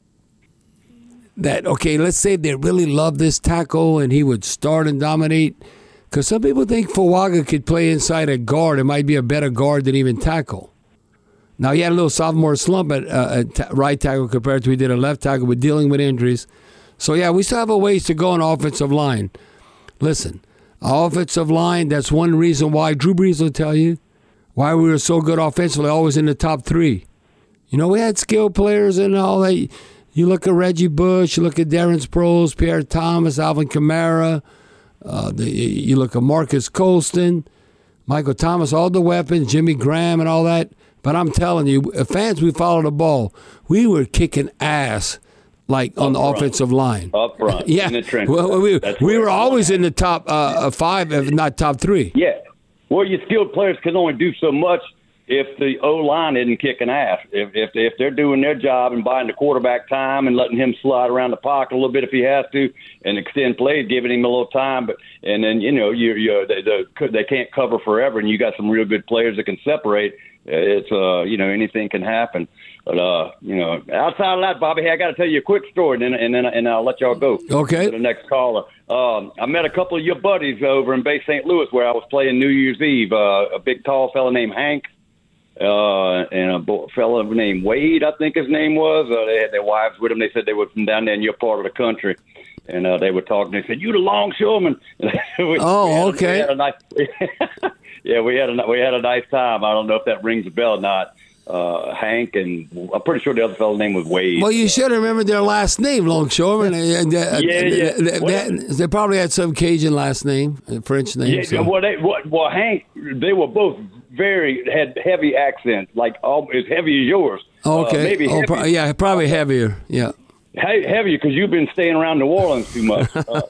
okay, let's say they really love this tackle and he would start and dominate. Because some people think Fuaga could play inside a guard. It might be a better guard than even tackle. Now, he had a little sophomore slump at right tackle compared to he did a left tackle with dealing with injuries. So, yeah, we still have a ways to go on offensive line. Listen, our offensive line, that's one reason why Drew Brees will tell you why we were so good offensively, always in the top 3. You know, we had skilled players and all that. You look at Reggie Bush, you look at Darren Sproles, Pierre Thomas, Alvin Kamara. You look at Marcus Colston, Michael Thomas, all the weapons, Jimmy Graham and all that. But I'm telling you, fans, we follow the ball. We were kicking ass like on the offensive line. Up front, yeah. in the trenches. Well, we were always in the top 5, if not top 3. Yeah. Well, your skilled players can only do so much if the O-line isn't kicking ass. If they're doing their job and buying the quarterback time and letting him slide around the pocket a little bit if he has to and extend plays, giving him a little time. And then, they can't cover forever, and you got some real good players that can separate. It's, anything can happen. But, outside of that, Bobby, hey, I got to tell you a quick story, and then I'll let y'all go. Okay. To the next caller. I met a couple of your buddies over in Bay St. Louis where I was playing New Year's Eve. A big, tall fella named Hank and a fella named Wade, I think his name was. They had their wives with them. They said they were from down there in your part of the country. And they were talking. They said, "You the longshoreman." Okay. We had a nice, yeah, we had a nice time. I don't know if that rings a bell or not. Hank, and I'm pretty sure the other fellow's name was Wade. Well, you should remember their last name, longshoreman. They probably had some Cajun last name, French name. Yeah, so. Well, Hank, they were both had heavy accents, like as heavy as yours. Okay. Maybe heavy. Probably heavier. Yeah. Heavier because you've been staying around New Orleans too much.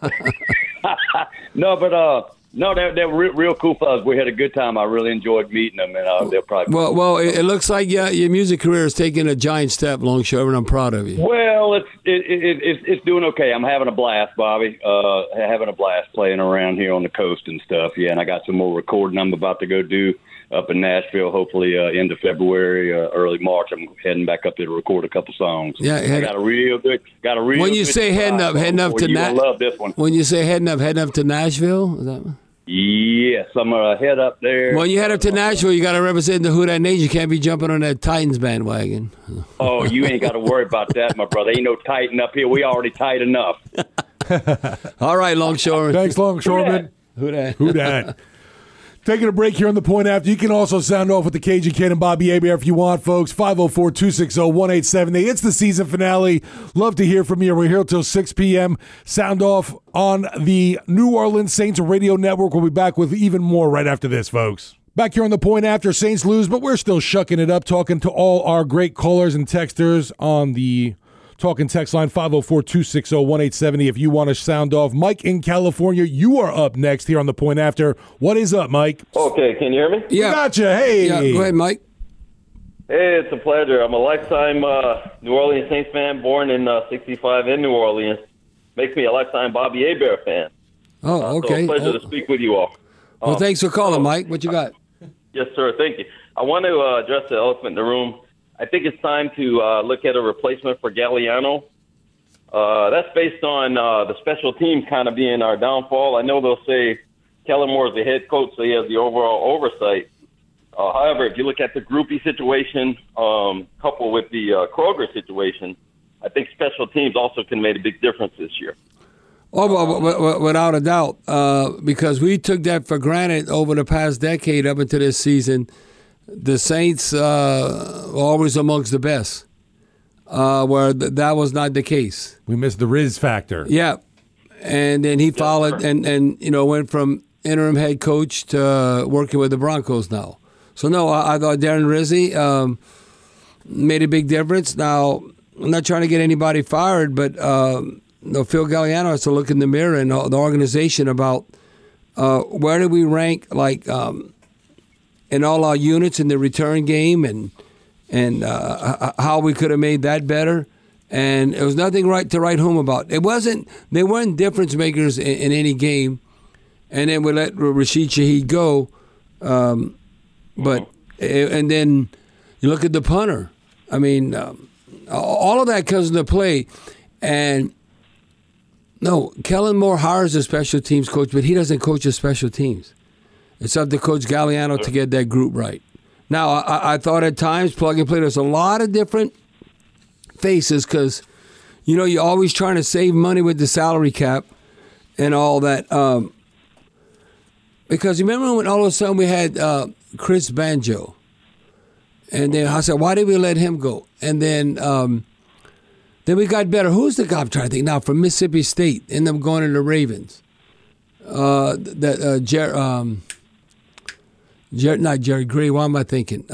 No, they're real cool fellas. We had a good time. I really enjoyed meeting them, and they'll probably. Well, it looks like your music career is taking a giant step, Longshoreman. I'm proud of you. Well, it's doing okay. I'm having a blast, Bobby. Having a blast playing around here on the coast and stuff. Yeah, and I got some more recording I'm about to go do up in Nashville. Hopefully, end of February, early March. I'm heading back up there to record a couple songs. Yeah, I got a real good. When you say heading up to Nashville, love this one. When you say heading up to Nashville, is that? Yes, I'm going to head up there. When you head up to Nashville, you got to represent the Who Dat Nation. You can't be jumping on that Titans bandwagon. Oh, you ain't got to worry about that, my brother. Ain't no Titan up here. We already tight enough. All right, Longshoreman. Thanks, Longshoreman. Who Dat? Who Dat? Taking a break here on The Point After. You can also sound off with the Cajun Kid and Bobby Hebert if you want, folks. 504-260-1870. It's the season finale. Love to hear from you. We're here till 6 p.m. Sound off on the New Orleans Saints Radio Network. We'll be back with even more right after this, folks. Back here on The Point After. Saints lose, but we're still shucking it up, talking to all our great callers and texters on the Talking text line 504-260-1870 if you want to sound off. Mike in California, you are up next here on The Point After. What is up, Mike? Okay, can you hear me? Yeah. Gotcha. Hey. Yeah, go ahead, Mike. Hey, it's a pleasure. I'm a lifetime New Orleans Saints fan, born in '65 in New Orleans. Makes me a lifetime Bobby Hebert fan. Oh, okay. So a pleasure to speak with you all. Well, thanks for calling, Mike. What you got? Yes, sir. Thank you. I want to address the elephant in the room. I think it's time to look at a replacement for Galliano. That's based on the special teams kind of being our downfall. I know they'll say Kellen Moore is the head coach, so he has the overall oversight. However, if you look at the groupie situation coupled with the Kroger situation, I think special teams also can make a big difference this year. Oh, well, without a doubt, because we took that for granted over the past decade up into this season. The Saints were always amongst the best, where that was not the case. We missed the Riz factor. Yeah, and then he followed and went from interim head coach to working with the Broncos now. So, no, I thought Darren Rizzi made a big difference. Now, I'm not trying to get anybody fired, but Phil Galliano has to look in the mirror and the organization about where do we rank, like in all our units in the return game and how we could have made that better. And it was nothing to write home about. They weren't difference makers in any game. And then we let Rashid Shaheed go. And then you look at the punter. I mean, all of that comes into play. And no, Kellen Moore hires a special teams coach, but he doesn't coach the special teams. It's up to Coach Galliano to get that group right. Now, I thought at times, plug and play, there's a lot of different faces because, you're always trying to save money with the salary cap and all that. Because remember when all of a sudden we had Chris Banjo? And then I said, why did we let him go? And then we got better. Who's the guy I'm trying to think now from Mississippi State? End up going to the Ravens. Not Jerry Gray. What am I thinking?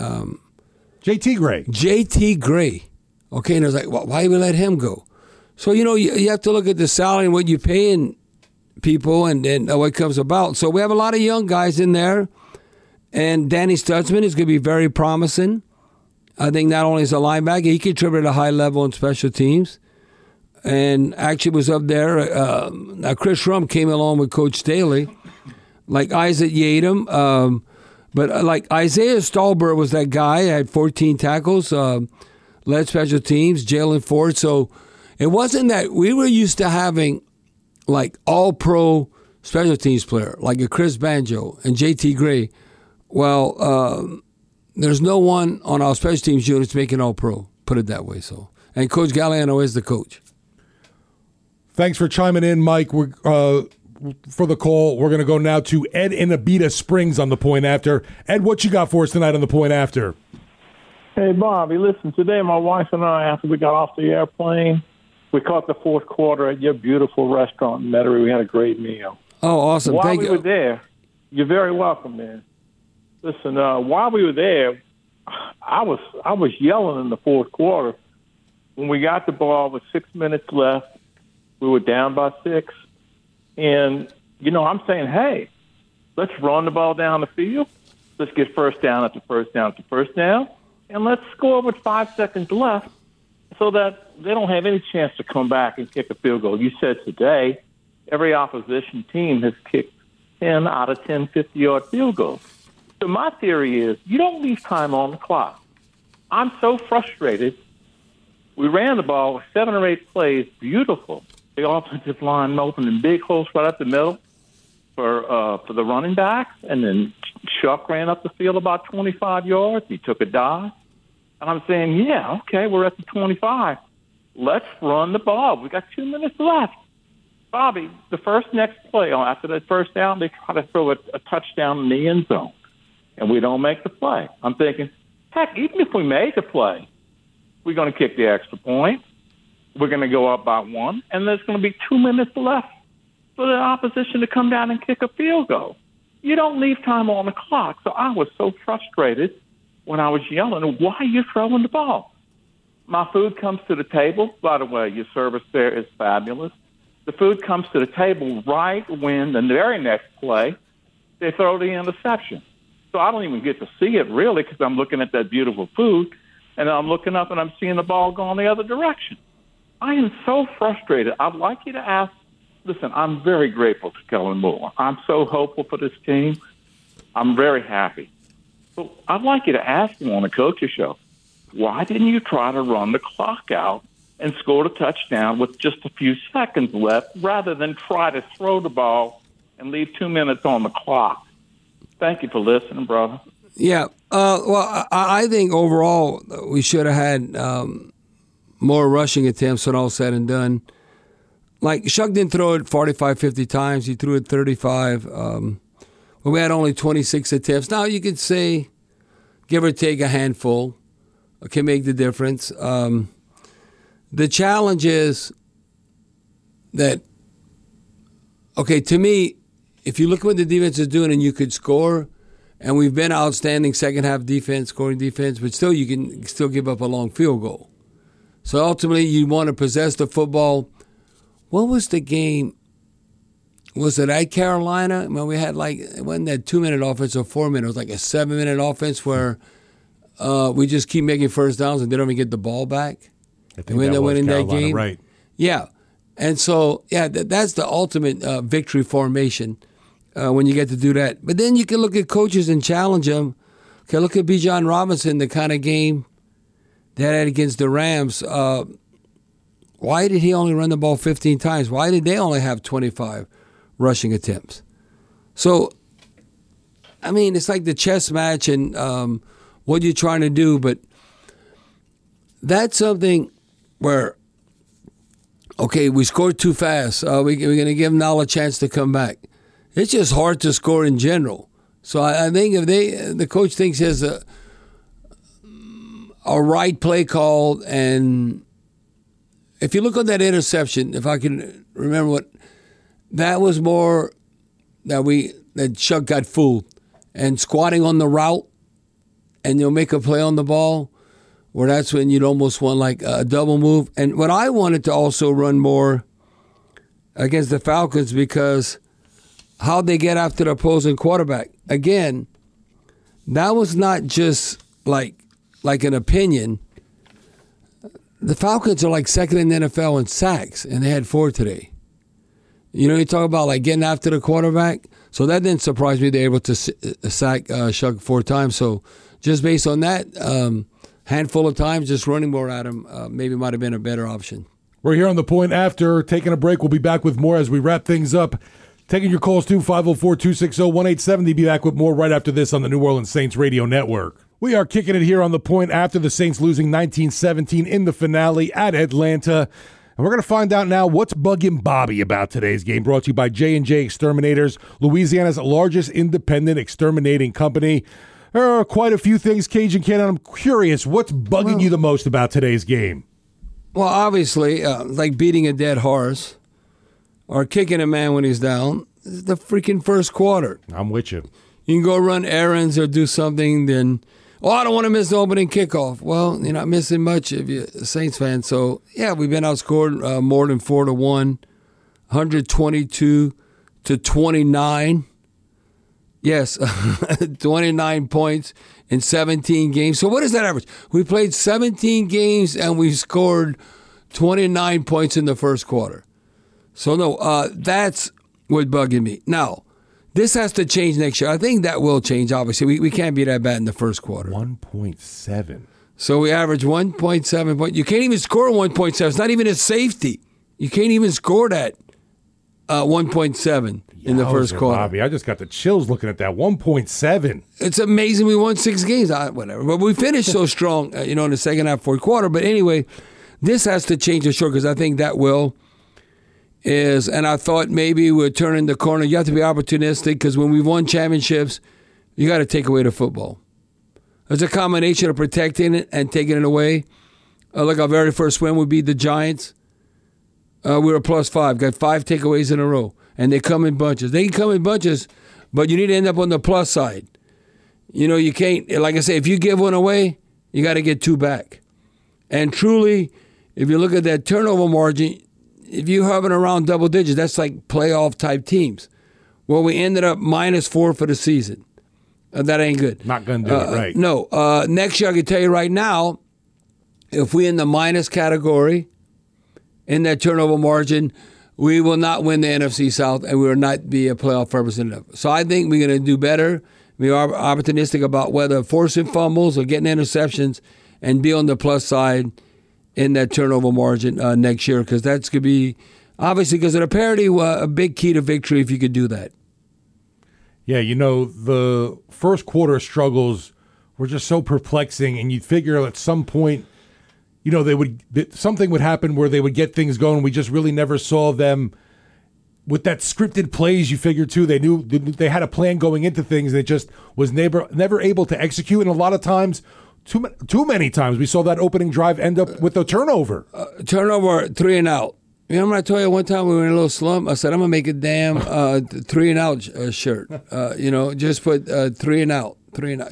J.T. Gray. J.T. Gray. Okay, and I was like, why did we let him go? So, you have to look at the salary and what you're paying people and what comes about. So we have a lot of young guys in there. And Danny Stutzman is going to be very promising. I think not only as a linebacker, he contributed at a high level in special teams. And actually was up there. Now Chris Rump came along with Coach Staley. Like Isaac Yadam. But like Isaiah Stallberg was that guy. Had 14 tackles. Led special teams. Jalen Ford. So it wasn't that we were used to having like all-pro special teams player. Like a Chris Banjo and J.T. Gray. Well, there's no one on our special teams units making all-pro, put it that way. So, and Coach Galliano is the coach. Thanks for chiming in, Mike. We're for the call. We're going to go now to Ed in Abita Springs on the Point After. Ed, what you got for us tonight on the Point After? Hey, Bobby, listen, today my wife and I, after we got off the airplane, we caught the fourth quarter at your beautiful restaurant in Metairie. We had a great meal. Oh, awesome. While Thank we you. were there, you're very welcome, man. Listen, while we were there, I was yelling in the fourth quarter. When we got the ball with 6 minutes left, we were down by 6. And, I'm saying, hey, let's run the ball down the field. Let's get first down after first down after first down. And let's score with 5 seconds left so that they don't have any chance to come back and kick a field goal. You said today every opposition team has kicked 10 out of 10 50-yard field goals. So my theory is you don't leave time on the clock. I'm so frustrated. We ran the ball with 7 or 8 plays, beautiful. The offensive line opening big holes right up the middle for the running backs, and then Chuck ran up the field about 25 yards. He took a dive. And I'm saying, yeah, okay, we're at the 25. Let's run the ball. We got 2 minutes left. Bobby, the next play after that first down, they try to throw a touchdown in the end zone. And we don't make the play. I'm thinking, heck, even if we made the play, we're going to kick the extra point. We're going to go up by 1, and there's going to be 2 minutes left for the opposition to come down and kick a field goal. You don't leave time on the clock. So I was so frustrated when I was yelling, why are you throwing the ball? My food comes to the table. By the way, your service there is fabulous. The food comes to the table right when the very next play, they throw the interception. So I don't even get to see it really because I'm looking at that beautiful food, and I'm looking up and I'm seeing the ball going the other direction. I am so frustrated. I'd like you to ask. Listen, I'm very grateful to Kellen Moore. I'm so hopeful for this team. I'm very happy. But I'd like you to ask him on the coach's show, why didn't you try to run the clock out and score a touchdown with just a few seconds left rather than try to throw the ball and leave 2 minutes on the clock? Thank you for listening, brother. Yeah. Well, I think overall we should have had more rushing attempts when all said and done. Like, Shuck didn't throw it 45, 50 times. He threw it 35. But we had only 26 attempts. Now, you could say, give or take a handful, can make the difference. The challenge is that, okay, to me, if you look at what the defense is doing and you could score, and we've been outstanding second-half defense, scoring defense, but still you can still give up a long field goal. So ultimately, you want to possess the football. What was the game? Was it at Carolina? When we had it wasn't that 2-minute offense or 4-minute. It was like a 7-minute offense where we just keep making first downs and they don't even get the ball back. I think that was Carolina, right? Yeah. And so, that's the ultimate victory formation when you get to do that. But then you can look at coaches and challenge them. Okay, look at Bijan Robinson, the kind of game they had against the Rams. Why did he only run the ball 15 times? Why did they only have 25 rushing attempts? So, I mean, it's like the chess match and what you're trying to do, but that's something where, okay, we scored too fast. We're going to give them now a chance to come back. It's just hard to score in general. So I think if the coach thinks he has a right play called, and if you look at that interception, if I can remember that was more that Chuck got fooled and squatting on the route, and you'll make a play on the ball, where that's when you'd almost want like a double move. And what I wanted to also run more against the Falcons because how they get after the opposing quarterback. Again, that was not just like an opinion. The Falcons are like second in the NFL in sacks, and they had 4 today. You talk about like getting after the quarterback. So that didn't surprise me. They're able to sack Shuck 4 times. So just based on that handful of times, just running more at him maybe might have been a better option. We're here on The Point after taking a break. We'll be back with more as we wrap things up. Taking your calls too, 504-260-1870. Be back with more right after this on the New Orleans Saints Radio Network. We are kicking it here on The Point after the Saints losing 19-17 in the finale at Atlanta. And we're going to find out now what's bugging Bobby about today's game, brought to you by J&J Exterminators, Louisiana's largest independent exterminating company. There are quite a few things, Cajun Cannon. I'm curious, what's bugging you the most about today's game? Well, obviously, like beating a dead horse or kicking a man when he's down, the freaking first quarter. I'm with you. You can go run errands or do something, then, I don't want to miss the opening kickoff. Well, you're not missing much if you're a Saints fan. So, yeah, we've been outscored more than 4-1, 122-29. Yes, 29 points in 17 games. So what is that average? We played 17 games and we scored 29 points in the first quarter. So, no, that's what's bugging me. Now, this has to change next year. I think that will change, obviously. We can't be that bad in the first quarter. 1.7. So we average 1.7 points. You can't even score 1.7. It's not even a safety. You can't even score that 1.7 in the first quarter. Bobby, I just got the chills looking at that. 1.7. It's amazing we won 6 games. Whatever. But we finished so strong, in the second half, fourth quarter. But anyway, this has to change for sure because I think that will. And I thought maybe we're turning the corner. You have to be opportunistic because when we've won championships, you got to take away the football. There's a combination of protecting it and taking it away. Like our very first win would be the Giants. We were +5, got 5 takeaways in a row. And they come in bunches. They can come in bunches, but you need to end up on the plus side. You can't, like I say, if you give one away, you got to get 2 back. And truly, if you look at that turnover margin, if you're having around double digits, that's like playoff type teams. Well, we ended up -4 for the season. That ain't good. Not going to do it, right. No. Next year, I can tell you right now, if we're in the minus category in that turnover margin, we will not win the NFC South and we will not be a playoff representative. So I think we're going to do better. We are opportunistic about whether forcing fumbles or getting interceptions and be on the plus side in that turnover margin next year, because that's going to be, obviously, because of the parity, a big key to victory if you could do that. Yeah, the first quarter struggles were just so perplexing, and you'd figure at some point, something would happen where they would get things going. We just really never saw them with that scripted plays. You figure too, they knew they had a plan going into things, and it just was never able to execute. And a lot of times, too many times, we saw that opening drive end up with a turnover. Turnover, 3 and out. Remember I told you one time we were in a little slump? I said, I'm going to make a damn 3 and out shirt. Just put 3 and out.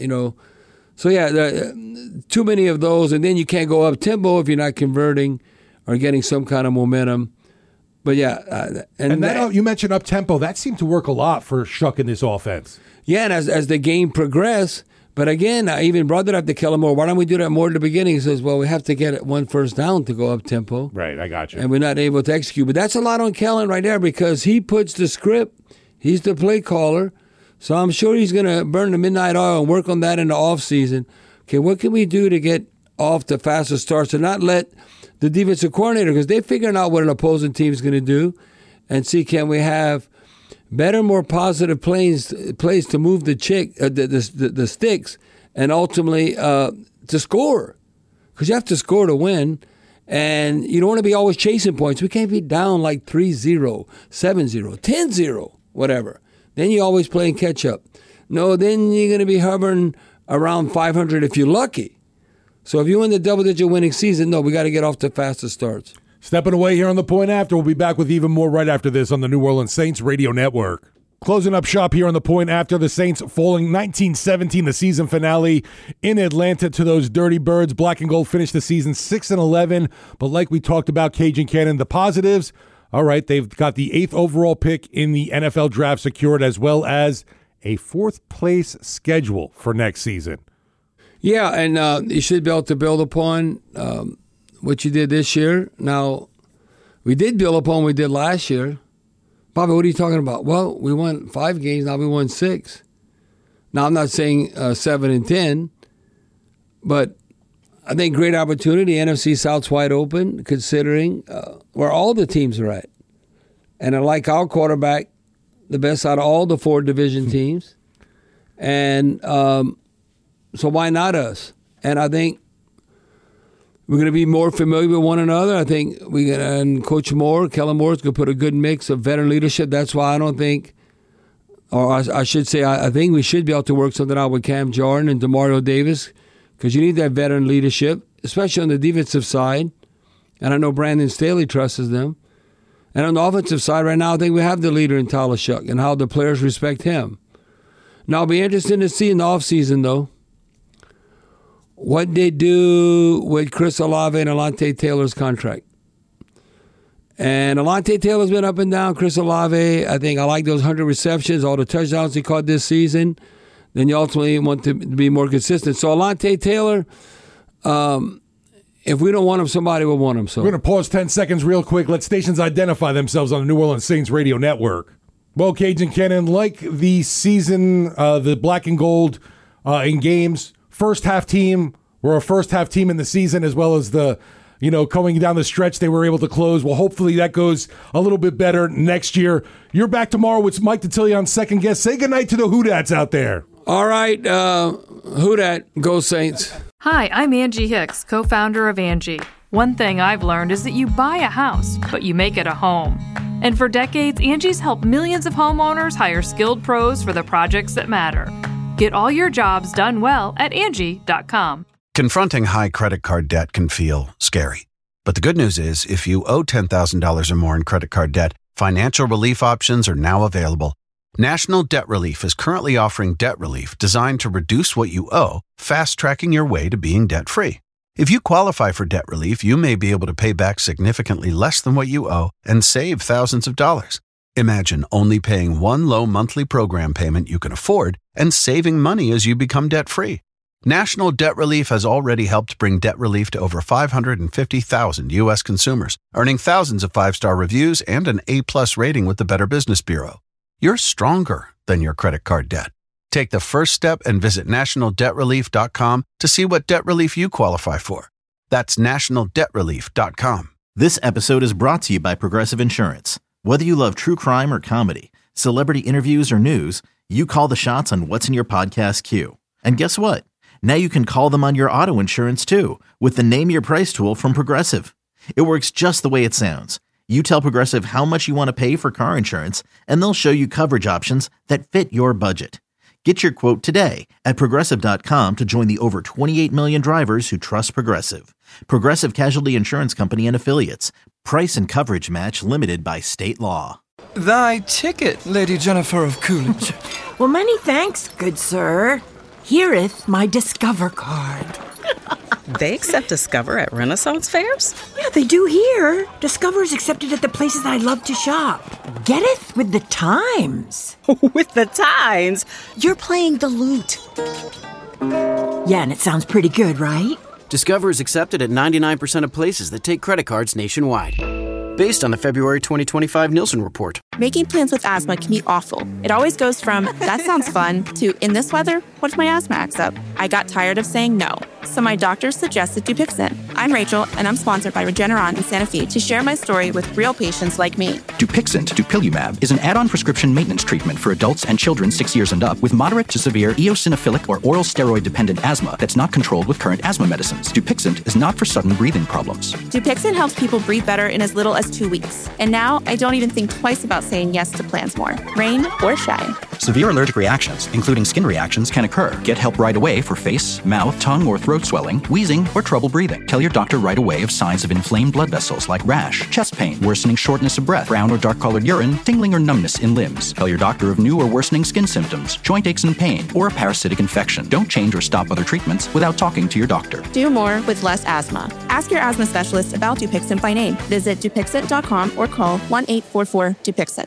So, yeah, too many of those. And then you can't go up tempo if you're not converting or getting some kind of momentum. But, yeah. And that, you mentioned up tempo. That seemed to work a lot for Shuck in this offense. Yeah, and as the game progressed. But again, I even brought it up to Kellen Moore. Why don't we do that more at the beginning? He says, well, we have to get one first down to go up tempo. Right, I got you. And we're not able to execute. But that's a lot on Kellen right there, because he puts the script. He's the play caller. So I'm sure he's going to burn the midnight oil and work on that in the offseason. Okay, what can we do to get off to faster starts and not let the defensive coordinator, because they're figuring out what an opposing team is going to do, and see, can we have better, more positive plays to move the sticks, and ultimately to score. Because you have to score to win, and you don't want to be always chasing points. We can't be down like 3-0, 7-0, 10-0, whatever. Then you're always playing catch-up. No, then you're going to be hovering around 500 if you're lucky. So if you win the double-digit winning season, no, we got to get off to faster starts. Stepping away here on The Point After. We'll be back with even more right after this on the New Orleans Saints Radio Network. Closing up shop here on The Point After. The Saints falling 19-17, the season finale in Atlanta to those Dirty Birds. Black and Gold finished the season 6-11. But like we talked about, Cajun Cannon, the positives, all right, they've got the 8th overall pick in the NFL draft secured, as well as a 4th-place schedule for next season. Yeah, and you should be able to build upon what you did this year. Now, we did build upon what we did last year. Bobby, what are you talking about? Well, we won 5 games, now we won 6. Now, I'm not saying 7 and 10, but I think great opportunity. NFC South's wide open, considering where all the teams are at. And I like our quarterback the best out of all the 4 division teams. And so why not us? And I think we're going to be more familiar with one another. I think and Coach Moore, Kellen Moore, is going to put a good mix of veteran leadership. That's why I don't think, or I should say, I think we should be able to work something out with Cam Jordan and Demario Davis, because you need that veteran leadership, especially on the defensive side. And I know Brandon Staley trusts them. And on the offensive side right now, I think we have the leader in Tyler Shuck and how the players respect him. Now, it'll be interesting to see in the offseason, though, what they do with Chris Olave and Alontae Taylor's contract. And Alontae Taylor's been up and down. Chris Olave, I like those 100 receptions, all the touchdowns he caught this season. Then you ultimately want to be more consistent. So Alontae Taylor, if we don't want him, somebody will want him. So we're going to pause 10 seconds real quick. Let stations identify themselves on the New Orleans Saints Radio Network. Well, Cajun Cannon, like the season, the black and gold in games, first half team, we're a first half team in the season, as well as the, coming down the stretch, they were able to close. Well, hopefully that goes a little bit better next year. You're back tomorrow with Mike Detillion, second guest. Say goodnight to the Hoodats out there. All right, Hoodat, go Saints. Hi, I'm Angie Hicks, co-founder of Angie. One thing I've learned is that you buy a house, but you make it a home. And for decades, Angie's helped millions of homeowners hire skilled pros for the projects that matter. Get all your jobs done well at Angie.com. Confronting high credit card debt can feel scary. But the good news is, if you owe $10,000 or more in credit card debt, financial relief options are now available. National Debt Relief is currently offering debt relief designed to reduce what you owe, fast-tracking your way to being debt-free. If you qualify for debt relief, you may be able to pay back significantly less than what you owe and save thousands of dollars. Imagine only paying one low monthly program payment you can afford and saving money as you become debt-free. National Debt Relief has already helped bring debt relief to over 550,000 U.S. consumers, earning thousands of five-star reviews and an A-plus rating with the Better Business Bureau. You're stronger than your credit card debt. Take the first step and visit nationaldebtrelief.com to see what debt relief you qualify for. That's nationaldebtrelief.com. This episode is brought to you by Progressive Insurance. Whether you love true crime or comedy, celebrity interviews or news, you call the shots on what's in your podcast queue. And guess what? Now you can call them on your auto insurance too with the Name Your Price tool from Progressive. It works just the way it sounds. You tell Progressive how much you want to pay for car insurance, and they'll show you coverage options that fit your budget. Get your quote today at Progressive.com to join the over 28 million drivers who trust Progressive. Progressive Casualty Insurance Company and Affiliates. Price and coverage match limited by state law. Thy ticket, Lady Jennifer of Coolidge. Well, many thanks, good sir. Here'th my Discover card. They accept Discover at Renaissance fairs? Yeah, they do here. Discover is accepted at the places I love to shop. Getteth with the times. With the times? You're playing the lute. Yeah, and it sounds pretty good, right? Discover is accepted at 99% of places that take credit cards nationwide. Based on the February 2025 Nielsen report. Making plans with asthma can be awful. It always goes from, that sounds fun, to, in this weather, what if my asthma acts up? I got tired of saying no, so my doctor suggested Dupixent. I'm Rachel, and I'm sponsored by Regeneron and Sanofi to share my story with real patients like me. Dupixent, dupilumab, is an add-on prescription maintenance treatment for adults and children 6 years and up with moderate to severe eosinophilic or oral steroid-dependent asthma that's not controlled with current asthma medicines. Dupixent is not for sudden breathing problems. Dupixent helps people breathe better in as little as 2 weeks. And now, I don't even think twice about saying yes to plans more, rain or shine. Severe allergic reactions, including skin reactions, can occur. Get help right away for face, mouth, tongue, or throat swelling, wheezing, or trouble breathing. Tell your doctor right away of signs of inflamed blood vessels like rash, chest pain, worsening shortness of breath, brown or dark-colored urine, tingling or numbness in limbs. Tell your doctor of new or worsening skin symptoms, joint aches and pain, or a parasitic infection. Don't change or stop other treatments without talking to your doctor. Do more with less asthma. Ask your asthma specialist about Dupixent by name. Visit Dupixent.com or call 1-844-DUPIXENT.